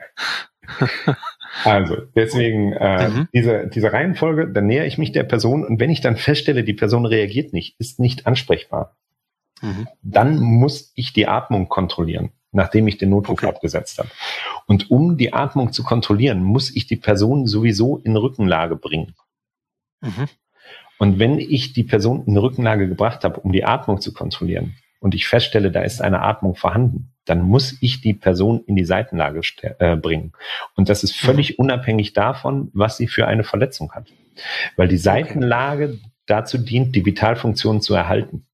Also deswegen äh, Mhm. diese, diese Reihenfolge, dann nähere ich mich der Person und wenn ich dann feststelle, die Person reagiert nicht, ist nicht ansprechbar, Mhm. dann muss ich die Atmung kontrollieren, nachdem ich den Notruf Okay. abgesetzt habe. Und um die Atmung zu kontrollieren, muss ich die Person sowieso in Rückenlage bringen. Mhm. Und wenn ich die Person in Rückenlage gebracht habe, um die Atmung zu kontrollieren und ich feststelle, da ist eine Atmung vorhanden, dann muss ich die Person in die Seitenlage st- äh, bringen. Und das ist völlig mhm. unabhängig davon, was sie für eine Verletzung hat. Weil die Seitenlage okay. dazu dient, die Vitalfunktion zu erhalten.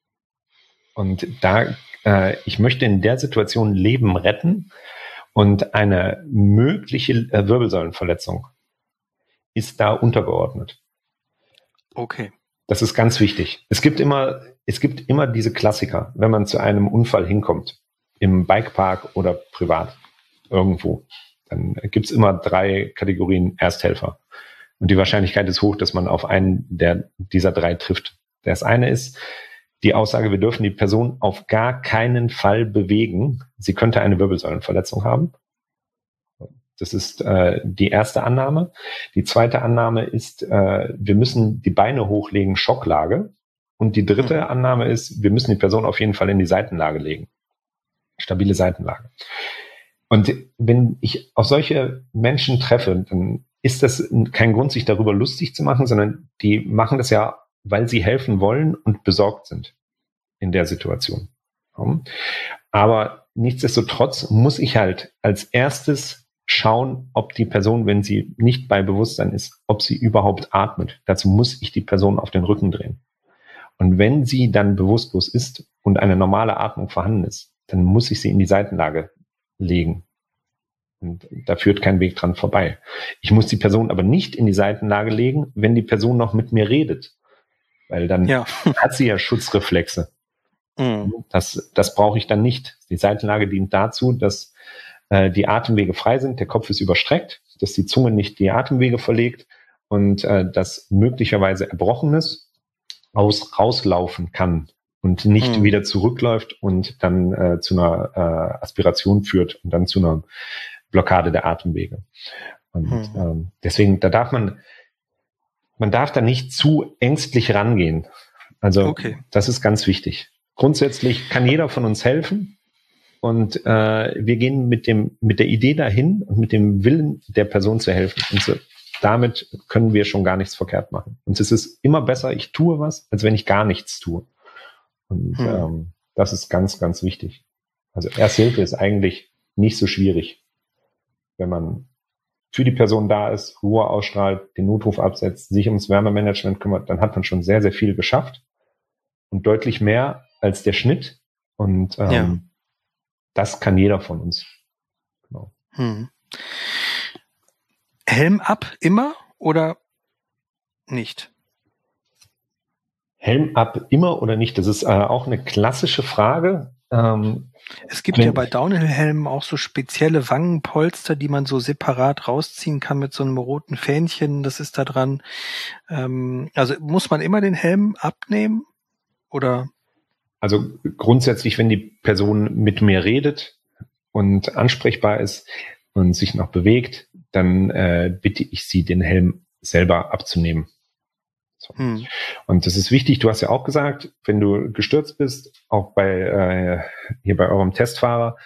Und da, äh, ich möchte in der Situation Leben retten und eine mögliche äh, Wirbelsäulenverletzung ist da untergeordnet. Okay. Das ist ganz wichtig. Es gibt immer, es gibt immer diese Klassiker, wenn man zu einem Unfall hinkommt, im Bikepark oder privat, irgendwo. Dann gibt's immer drei Kategorien Ersthelfer. Und die Wahrscheinlichkeit ist hoch, dass man auf einen der, dieser drei trifft. Das eine ist die Aussage, wir dürfen die Person auf gar keinen Fall bewegen. Sie könnte eine Wirbelsäulenverletzung haben. Das ist äh, die erste Annahme. Die zweite Annahme ist, äh, wir müssen die Beine hochlegen, Schocklage. Und die dritte mhm. Annahme ist, wir müssen die Person auf jeden Fall in die Seitenlage legen. Stabile Seitenlage. Und wenn ich auf solche Menschen treffe, dann ist das kein Grund, sich darüber lustig zu machen, sondern die machen das ja, weil sie helfen wollen und besorgt sind in der Situation. Aber nichtsdestotrotz muss ich halt als erstes schauen, ob die Person, wenn sie nicht bei Bewusstsein ist, ob sie überhaupt atmet. Dazu muss ich die Person auf den Rücken drehen. Und wenn sie dann bewusstlos ist und eine normale Atmung vorhanden ist, dann muss ich sie in die Seitenlage legen. Und da führt kein Weg dran vorbei. Ich muss die Person aber nicht in die Seitenlage legen, wenn die Person noch mit mir redet. Weil dann ja. hat sie ja Schutzreflexe. Mhm. Das, das brauche ich dann nicht. Die Seitenlage dient dazu, dass äh, die Atemwege frei sind, der Kopf ist überstreckt, dass die Zunge nicht die Atemwege verlegt und äh, dass möglicherweise Erbrochenes aus, rauslaufen kann und nicht mhm. wieder zurückläuft und dann äh, zu einer äh, Aspiration führt und dann zu einer Blockade der Atemwege. Und mhm. ähm, deswegen, da darf man, man darf da nicht zu ängstlich rangehen. Also okay. Das ist ganz wichtig. Grundsätzlich kann jeder von uns helfen und äh, wir gehen mit dem mit der Idee dahin und mit dem Willen der Person zu helfen. Und so, damit können wir schon gar nichts verkehrt machen. Und es ist immer besser, ich tue was, als wenn ich gar nichts tue. Und hm. ähm, das ist ganz, ganz wichtig. Also Erste Hilfe ist eigentlich nicht so schwierig. Wenn man für die Person da ist, Ruhe ausstrahlt, den Notruf absetzt, sich ums Wärmemanagement kümmert, dann hat man schon sehr, sehr viel geschafft. Und deutlich mehr als der Schnitt. Und ähm, ja. das kann jeder von uns. Genau. Hm. Helm ab immer oder nicht? Helm ab immer oder nicht? Das ist äh, auch eine klassische Frage. Ähm, es gibt wenn, ja bei Downhill-Helmen auch so spezielle Wangenpolster, die man so separat rausziehen kann mit so einem roten Fähnchen. Das ist da dran. Ähm, also muss man immer den Helm abnehmen oder? Also grundsätzlich, wenn die Person mit mir redet und ansprechbar ist und sich noch bewegt, dann äh, bitte ich sie, den Helm selber abzunehmen. So. Hm. Und das ist wichtig, du hast ja auch gesagt, wenn du gestürzt bist, auch bei äh, hier bei eurem Testfahrer,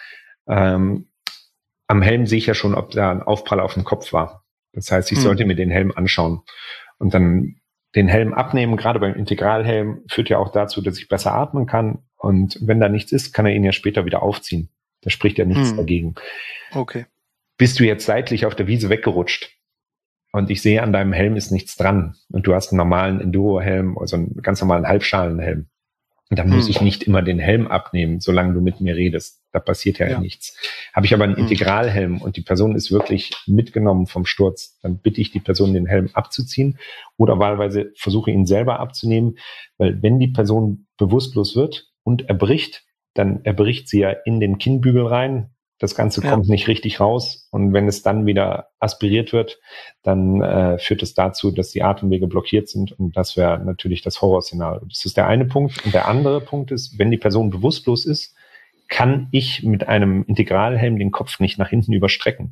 ähm, am Helm sehe ich ja schon, ob da ein Aufprall auf dem Kopf war. Das heißt, ich hm. sollte mir den Helm anschauen und dann den Helm abnehmen, gerade beim Integralhelm, führt ja auch dazu, dass ich besser atmen kann. Und wenn da nichts ist, kann er ihn ja später wieder aufziehen. Da spricht ja nichts hm. dagegen. Okay. Bist du jetzt seitlich auf der Wiese weggerutscht und ich sehe, an deinem Helm ist nichts dran und du hast einen normalen Enduro-Helm, also einen ganz normalen Halbschalenhelm, dann muss hm. ich nicht immer den Helm abnehmen, solange du mit mir redest. Da passiert ja, ja. nichts. Habe ich aber einen Integralhelm und die Person ist wirklich mitgenommen vom Sturz, dann bitte ich die Person, den Helm abzuziehen oder wahlweise versuche ihn selber abzunehmen, weil wenn die Person bewusstlos wird und erbricht, dann erbricht sie ja in den Kinnbügel rein. Das Ganze ja. kommt nicht richtig raus und wenn es dann wieder aspiriert wird, dann äh, führt es dazu, dass die Atemwege blockiert sind und das wäre natürlich das Horrorszenario. Das ist der eine Punkt. Und der andere Punkt ist, wenn die Person bewusstlos ist, kann ich mit einem Integralhelm den Kopf nicht nach hinten überstrecken.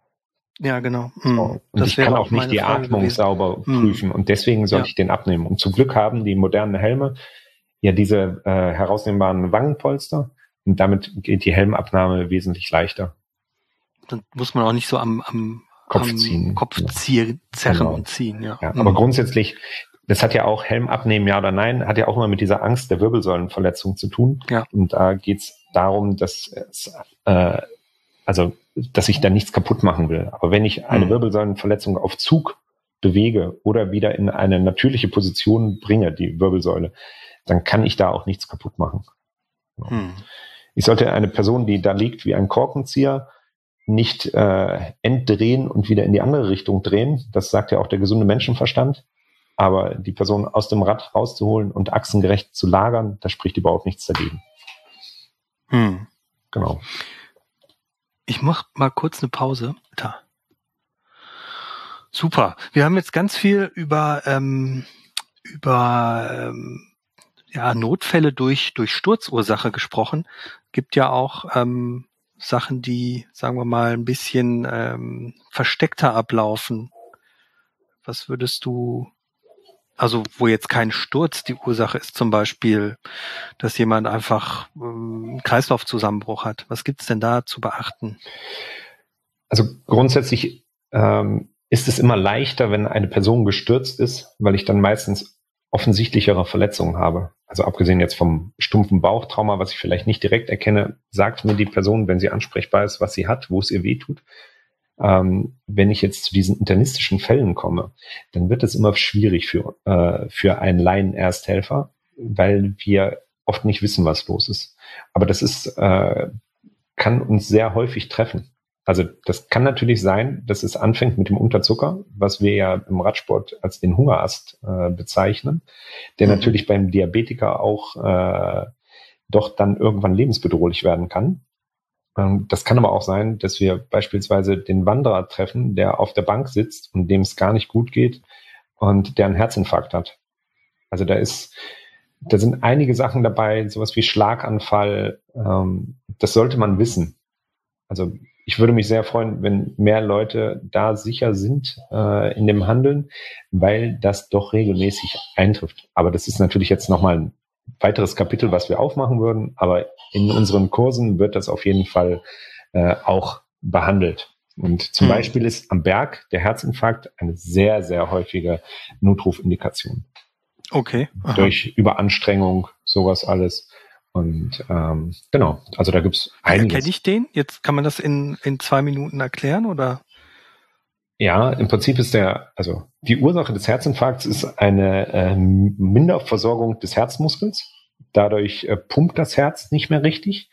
Ja, genau. Hm. So. Und das ich kann auch nicht die Frage Atmung gewesen. sauber hm. prüfen und deswegen sollte ja. ich den abnehmen. Und zum Glück haben die modernen Helme ja diese äh, herausnehmbaren Wangenpolster. Und damit geht die Helmabnahme wesentlich leichter. Dann muss man auch nicht so am, am Kopf am ziehen. Kopf ziehen, zerren genau. und ziehen. Ja. ja mhm. Aber grundsätzlich, das hat ja auch Helm abnehmen, ja oder nein, hat ja auch immer mit dieser Angst der Wirbelsäulenverletzung zu tun. Ja. Und da geht's darum, dass es, äh, also dass ich da nichts kaputt machen will. Aber wenn ich eine mhm. Wirbelsäulenverletzung auf Zug bewege oder wieder in eine natürliche Position bringe, die Wirbelsäule, dann kann ich da auch nichts kaputt machen. Mhm. Ich sollte eine Person, die da liegt wie ein Korkenzieher, nicht äh, entdrehen und wieder in die andere Richtung drehen. Das sagt ja auch der gesunde Menschenverstand. Aber die Person aus dem Rad rauszuholen und achsengerecht zu lagern, da spricht überhaupt nichts dagegen. Hm. Genau. Ich mach mal kurz eine Pause. Da. Super. Wir haben jetzt ganz viel über ähm, über ähm, ja, Notfälle durch durch Sturzursache gesprochen. Gibt ja auch ähm, Sachen, die, sagen wir mal, ein bisschen ähm, versteckter ablaufen. Was würdest du, also wo jetzt kein Sturz die Ursache ist, zum Beispiel, dass jemand einfach ähm, einen Kreislaufzusammenbruch hat. Was gibt's denn da zu beachten? Also grundsätzlich ähm, ist es immer leichter, wenn eine Person gestürzt ist, weil ich dann meistens offensichtlichere Verletzungen habe. Also abgesehen jetzt vom stumpfen Bauchtrauma, was ich vielleicht nicht direkt erkenne, sagt mir die Person, wenn sie ansprechbar ist, was sie hat, wo es ihr weh tut. Ähm, wenn ich jetzt zu diesen internistischen Fällen komme, dann wird es immer schwierig für, äh, für einen Laien-Ersthelfer, weil wir oft nicht wissen, was los ist. Aber das ist, äh, kann uns sehr häufig treffen. Also das kann natürlich sein, dass es anfängt mit dem Unterzucker, was wir ja im Radsport als den Hungerast äh, bezeichnen, der mhm. natürlich beim Diabetiker auch äh, doch dann irgendwann lebensbedrohlich werden kann. Ähm, das kann aber auch sein, dass wir beispielsweise den Wanderer treffen, der auf der Bank sitzt und dem es gar nicht gut geht und der einen Herzinfarkt hat. Also da ist, da sind einige Sachen dabei, sowas wie Schlaganfall, ähm, das sollte man wissen. Also ich würde mich sehr freuen, wenn mehr Leute da sicher sind äh, in dem Handeln, weil das doch regelmäßig eintrifft. Aber das ist natürlich jetzt nochmal ein weiteres Kapitel, was wir aufmachen würden. Aber in unseren Kursen wird das auf jeden Fall äh, auch behandelt. Und zum hm. Beispiel ist am Berg der Herzinfarkt eine sehr, sehr häufige Notrufindikation. Okay. Aha. Durch Überanstrengung, sowas alles. Und ähm, genau, also da gibt's einiges. Erkenne ich den? Jetzt kann man das in, in zwei Minuten erklären, oder? Ja, im Prinzip ist der, also die Ursache des Herzinfarkts ist eine äh, Minderversorgung des Herzmuskels. Dadurch äh, pumpt das Herz nicht mehr richtig.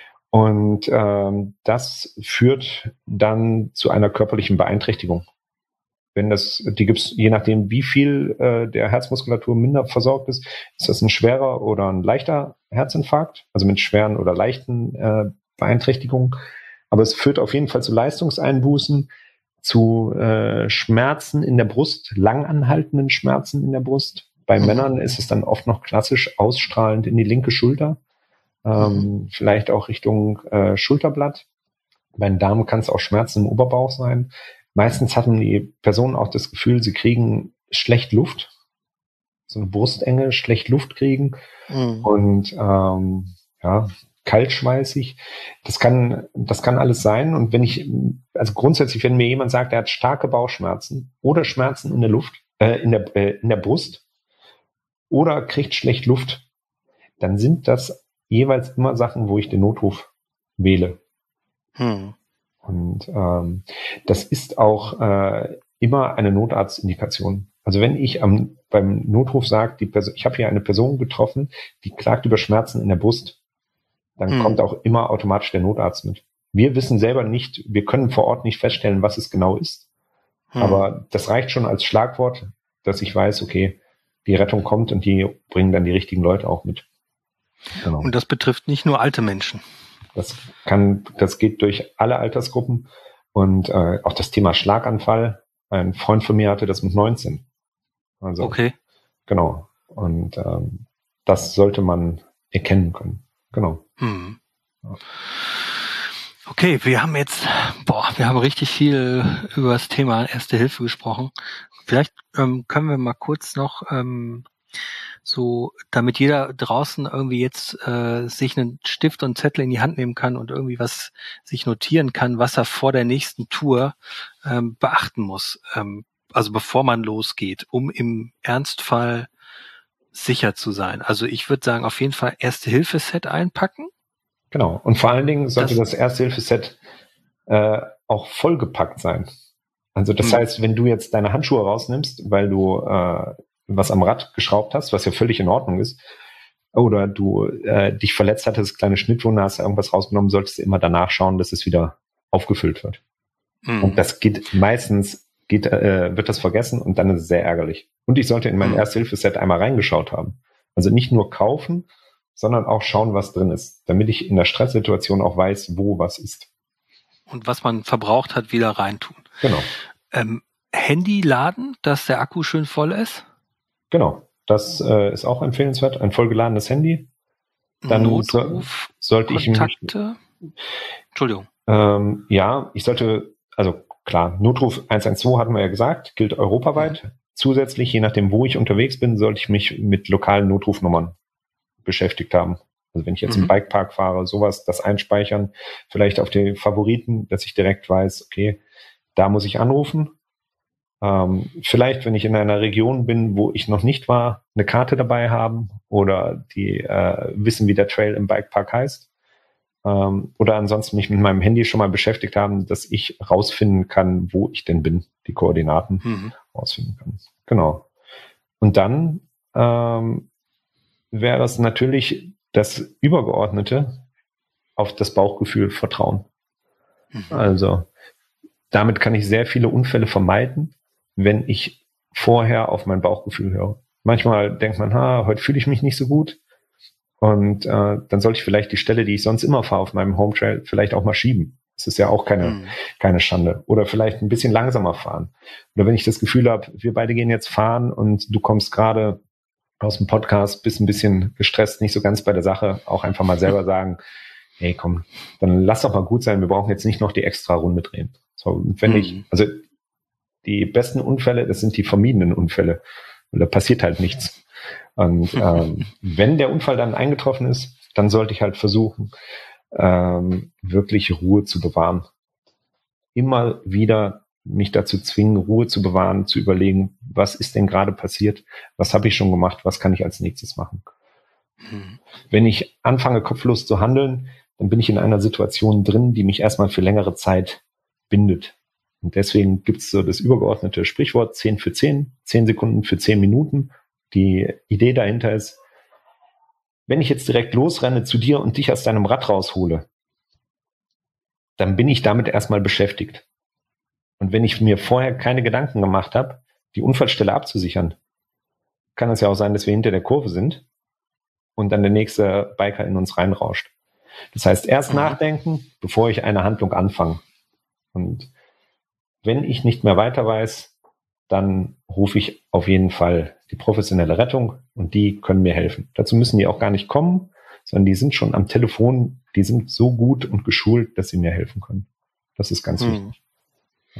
Und ähm, das führt dann zu einer körperlichen Beeinträchtigung. Wenn das, die gibt's je nachdem, wie viel äh, der Herzmuskulatur minder versorgt ist, ist das ein schwerer oder ein leichter Herzinfarkt, also mit schweren oder leichten äh, Beeinträchtigungen. Aber es führt auf jeden Fall zu Leistungseinbußen, zu äh, Schmerzen in der Brust, langanhaltenden Schmerzen in der Brust. Bei mhm. Männern ist es dann oft noch klassisch ausstrahlend in die linke Schulter, ähm, mhm. vielleicht auch Richtung äh, Schulterblatt. Bei den Damen kann es auch Schmerzen im Oberbauch sein. Meistens hatten die Personen auch das Gefühl, sie kriegen schlecht Luft, so eine Brustenge, schlecht Luft kriegen mhm. und ähm, ja, kaltschweißig. Das kann, das kann alles sein. Und wenn ich, also grundsätzlich, wenn mir jemand sagt, er hat starke Bauchschmerzen oder Schmerzen in der Luft, äh, in der, äh, in der Brust oder kriegt schlecht Luft, dann sind das jeweils immer Sachen, wo ich den Notruf wähle. Hm. Und ähm, das ist auch äh, immer eine Notarztindikation. Also wenn ich am, beim Notruf sage, die Person, ich habe hier eine Person getroffen, die klagt über Schmerzen in der Brust, dann hm. kommt auch immer automatisch der Notarzt mit. Wir wissen selber nicht, wir können vor Ort nicht feststellen, was es genau ist. Hm. Aber das reicht schon als Schlagwort, dass ich weiß, okay, die Rettung kommt und die bringen dann die richtigen Leute auch mit. Genau. Und das betrifft nicht nur alte Menschen. Das kann, das geht durch alle Altersgruppen. Und äh, auch das Thema Schlaganfall. Ein Freund von mir hatte das mit neunzehn. Also, okay. Genau. Und ähm, das sollte man erkennen können. Genau. Hm. Ja. Okay, wir haben jetzt, boah, wir haben richtig viel über das Thema Erste Hilfe gesprochen. Vielleicht ähm, können wir mal kurz noch ähm, so, damit jeder draußen irgendwie jetzt äh, sich einen Stift und Zettel in die Hand nehmen kann und irgendwie was sich notieren kann, was er vor der nächsten Tour ähm, beachten muss. Ähm, also bevor man losgeht, um im Ernstfall sicher zu sein. Also ich würde sagen, auf jeden Fall Erste-Hilfe-Set einpacken. Genau. Und vor allen Dingen sollte das, das Erste-Hilfe-Set äh, auch vollgepackt sein. Also das hm. heißt, wenn du jetzt deine Handschuhe rausnimmst, weil du äh, was am Rad geschraubt hast, was ja völlig in Ordnung ist, oder du äh, dich verletzt hattest, kleine Schnittwunde, hast irgendwas rausgenommen, solltest du immer danach schauen, dass es wieder aufgefüllt wird. Hm. Und das geht meistens, geht, äh, wird das vergessen und dann ist es sehr ärgerlich. Und ich sollte in mein hm. Erste-Hilfe-Set einmal reingeschaut haben. Also nicht nur kaufen, sondern auch schauen, was drin ist, damit ich in der Stresssituation auch weiß, wo was ist. Und was man verbraucht hat, wieder reintun. Genau. Ähm, Handy laden, dass der Akku schön voll ist? Genau. Das äh, ist auch empfehlenswert. Ein vollgeladenes Handy. Dann Notruf, so, sollte Kontakte? Ich mich, Entschuldigung. Ähm, ja, ich sollte, also klar, Notruf eins eins zwei hatten wir ja gesagt, gilt europaweit. Mhm. Zusätzlich, je nachdem, wo ich unterwegs bin, sollte ich mich mit lokalen Notrufnummern beschäftigt haben. Also wenn ich jetzt mhm. im Bikepark fahre, sowas, das einspeichern, vielleicht auf die Favoriten, dass ich direkt weiß, okay, da muss ich anrufen. Ähm, vielleicht, wenn ich in einer Region bin, wo ich noch nicht war, eine Karte dabei haben oder die äh, wissen, wie der Trail im Bikepark heißt. Ähm, oder ansonsten mich mit meinem Handy schon mal beschäftigt haben, dass ich rausfinden kann, wo ich denn bin, die Koordinaten mhm. rausfinden kann. Genau. Und dann ähm, wäre das natürlich das Übergeordnete, auf das Bauchgefühl vertrauen. Mhm. Also damit kann ich sehr viele Unfälle vermeiden, wenn ich vorher auf mein Bauchgefühl höre. Manchmal denkt man, ha, heute fühle ich mich nicht so gut und äh, dann sollte ich vielleicht die Stelle, die ich sonst immer fahre auf meinem Home Trail, vielleicht auch mal schieben. Das ist ja auch keine, mhm. keine Schande. Oder vielleicht ein bisschen langsamer fahren. Oder wenn ich das Gefühl habe, wir beide gehen jetzt fahren und du kommst gerade aus dem Podcast, bist ein bisschen gestresst, nicht so ganz bei der Sache, auch einfach mal selber sagen, hey, komm, dann lass doch mal gut sein, wir brauchen jetzt nicht noch die extra Runde drehen. So, und wenn mhm. ich, also die besten Unfälle, das sind die vermiedenen Unfälle. Und da passiert halt nichts. Und ähm, wenn der Unfall dann eingetroffen ist, dann sollte ich halt versuchen, ähm, wirklich Ruhe zu bewahren. Immer wieder mich dazu zwingen, Ruhe zu bewahren, zu überlegen, was ist denn gerade passiert, was habe ich schon gemacht, was kann ich als nächstes machen. Hm. Wenn ich anfange, kopflos zu handeln, dann bin ich in einer Situation drin, die mich erstmal für längere Zeit bindet. Und deswegen gibt es so das übergeordnete Sprichwort zehn für zehn, zehn Sekunden für zehn Minuten. Die Idee dahinter ist, wenn ich jetzt direkt losrenne zu dir und dich aus deinem Rad raushole, dann bin ich damit erstmal beschäftigt. Und wenn ich mir vorher keine Gedanken gemacht habe, die Unfallstelle abzusichern, kann es ja auch sein, dass wir hinter der Kurve sind und dann der nächste Biker in uns reinrauscht. Das heißt, erst mhm. nachdenken, bevor ich eine Handlung anfange. Und wenn ich nicht mehr weiter weiß, dann rufe ich auf jeden Fall die professionelle Rettung und die können mir helfen. Dazu müssen die auch gar nicht kommen, sondern die sind schon am Telefon, die sind so gut und geschult, dass sie mir helfen können. Das ist ganz mhm. wichtig. Ja.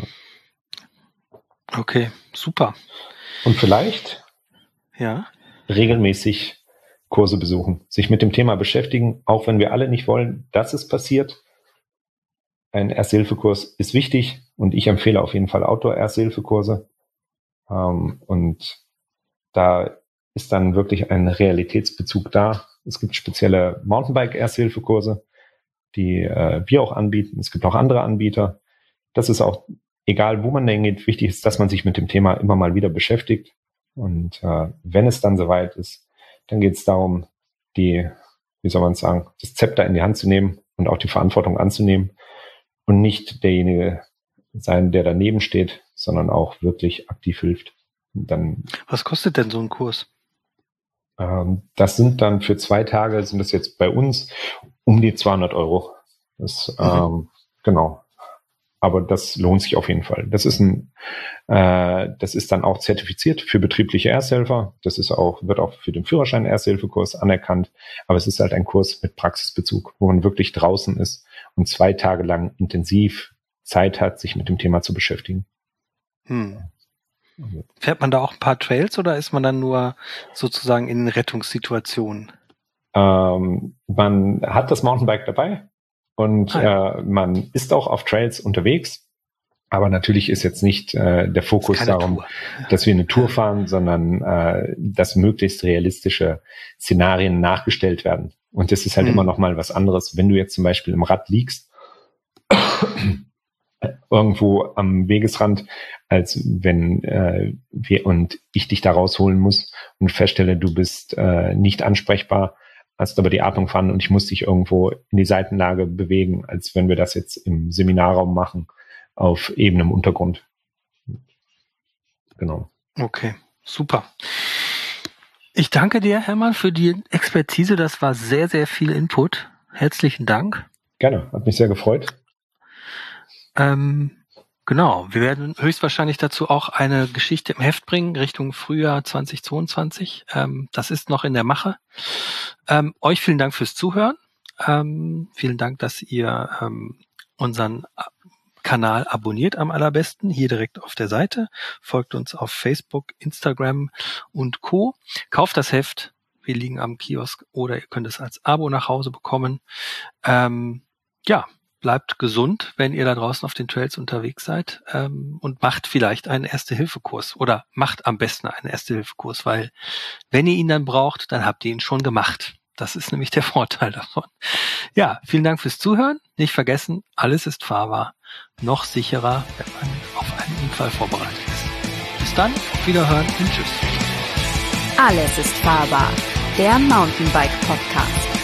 Okay, super. Und vielleicht ja. regelmäßig Kurse besuchen, sich mit dem Thema beschäftigen, auch wenn wir alle nicht wollen, dass es passiert. Ein Erste-Hilfe-Kurs ist wichtig und ich empfehle auf jeden Fall Outdoor-Erste-Hilfe-Kurse. Ähm, und da ist dann wirklich ein Realitätsbezug da. Es gibt spezielle Mountainbike-Erste-Hilfe-Kurse, die äh, wir auch anbieten. Es gibt auch andere Anbieter. Das ist auch egal, wo man hingeht. Wichtig ist, dass man sich mit dem Thema immer mal wieder beschäftigt. Und äh, wenn es dann soweit ist, dann geht es darum, die, wie soll man sagen, das Zepter in die Hand zu nehmen und auch die Verantwortung anzunehmen und nicht derjenige sein, der daneben steht, sondern auch wirklich aktiv hilft. Und dann, was kostet denn so ein Kurs? Ähm, das sind dann für zwei Tage, sind das jetzt bei uns um die zweihundert Euro. Das, mhm. ähm, genau. Aber das lohnt sich auf jeden Fall. Das ist ein, äh, das ist dann auch zertifiziert für betriebliche Ersthelfer. Das ist auch, wird auch für den Führerschein Ersthilfekurs anerkannt. Aber es ist halt ein Kurs mit Praxisbezug, wo man wirklich draußen ist und zwei Tage lang intensiv Zeit hat, sich mit dem Thema zu beschäftigen. Hm. Fährt man da auch ein paar Trails oder ist man dann nur sozusagen in Rettungssituationen? Ähm, man hat das Mountainbike dabei. Und ah, ja. äh, man ist auch auf Trails unterwegs, aber natürlich ist jetzt nicht äh, der Fokus das darum, ja. dass wir eine Tour fahren, sondern äh, dass möglichst realistische Szenarien nachgestellt werden. Und das ist halt mhm. immer noch mal was anderes, wenn du jetzt zum Beispiel im Rad liegst, irgendwo am Wegesrand, als wenn äh, wir und ich dich da rausholen muss und feststelle, du bist äh, nicht ansprechbar, hast aber die Atmung fahren und ich muss dich irgendwo in die Seitenlage bewegen, als wenn wir das jetzt im Seminarraum machen, auf ebenem Untergrund. Genau. Okay, super. Ich danke dir, Hermann, für die Expertise. Das war sehr, sehr viel Input. Herzlichen Dank. Gerne, hat mich sehr gefreut. Ähm, genau, wir werden höchstwahrscheinlich dazu auch eine Geschichte im Heft bringen, Richtung Frühjahr zweitausendzweiundzwanzig. Ähm, das ist noch in der Mache. Ähm, euch vielen Dank fürs Zuhören. Ähm, vielen Dank, dass ihr ähm, unseren Kanal abonniert am allerbesten, hier direkt auf der Seite. Folgt uns auf Facebook, Instagram und Co. Kauft das Heft. Wir liegen am Kiosk oder ihr könnt es als Abo nach Hause bekommen. Ähm, ja, bleibt gesund, wenn ihr da draußen auf den Trails unterwegs seid, ähm, und macht vielleicht einen Erste-Hilfe-Kurs oder macht am besten einen Erste-Hilfe-Kurs, weil wenn ihr ihn dann braucht, dann habt ihr ihn schon gemacht. Das ist nämlich der Vorteil davon. Ja, vielen Dank fürs Zuhören. Nicht vergessen, alles ist fahrbar. Noch sicherer, wenn man auf einen Unfall vorbereitet ist. Bis dann, auf Wiederhören und tschüss. Alles ist fahrbar. Der Mountainbike Podcast.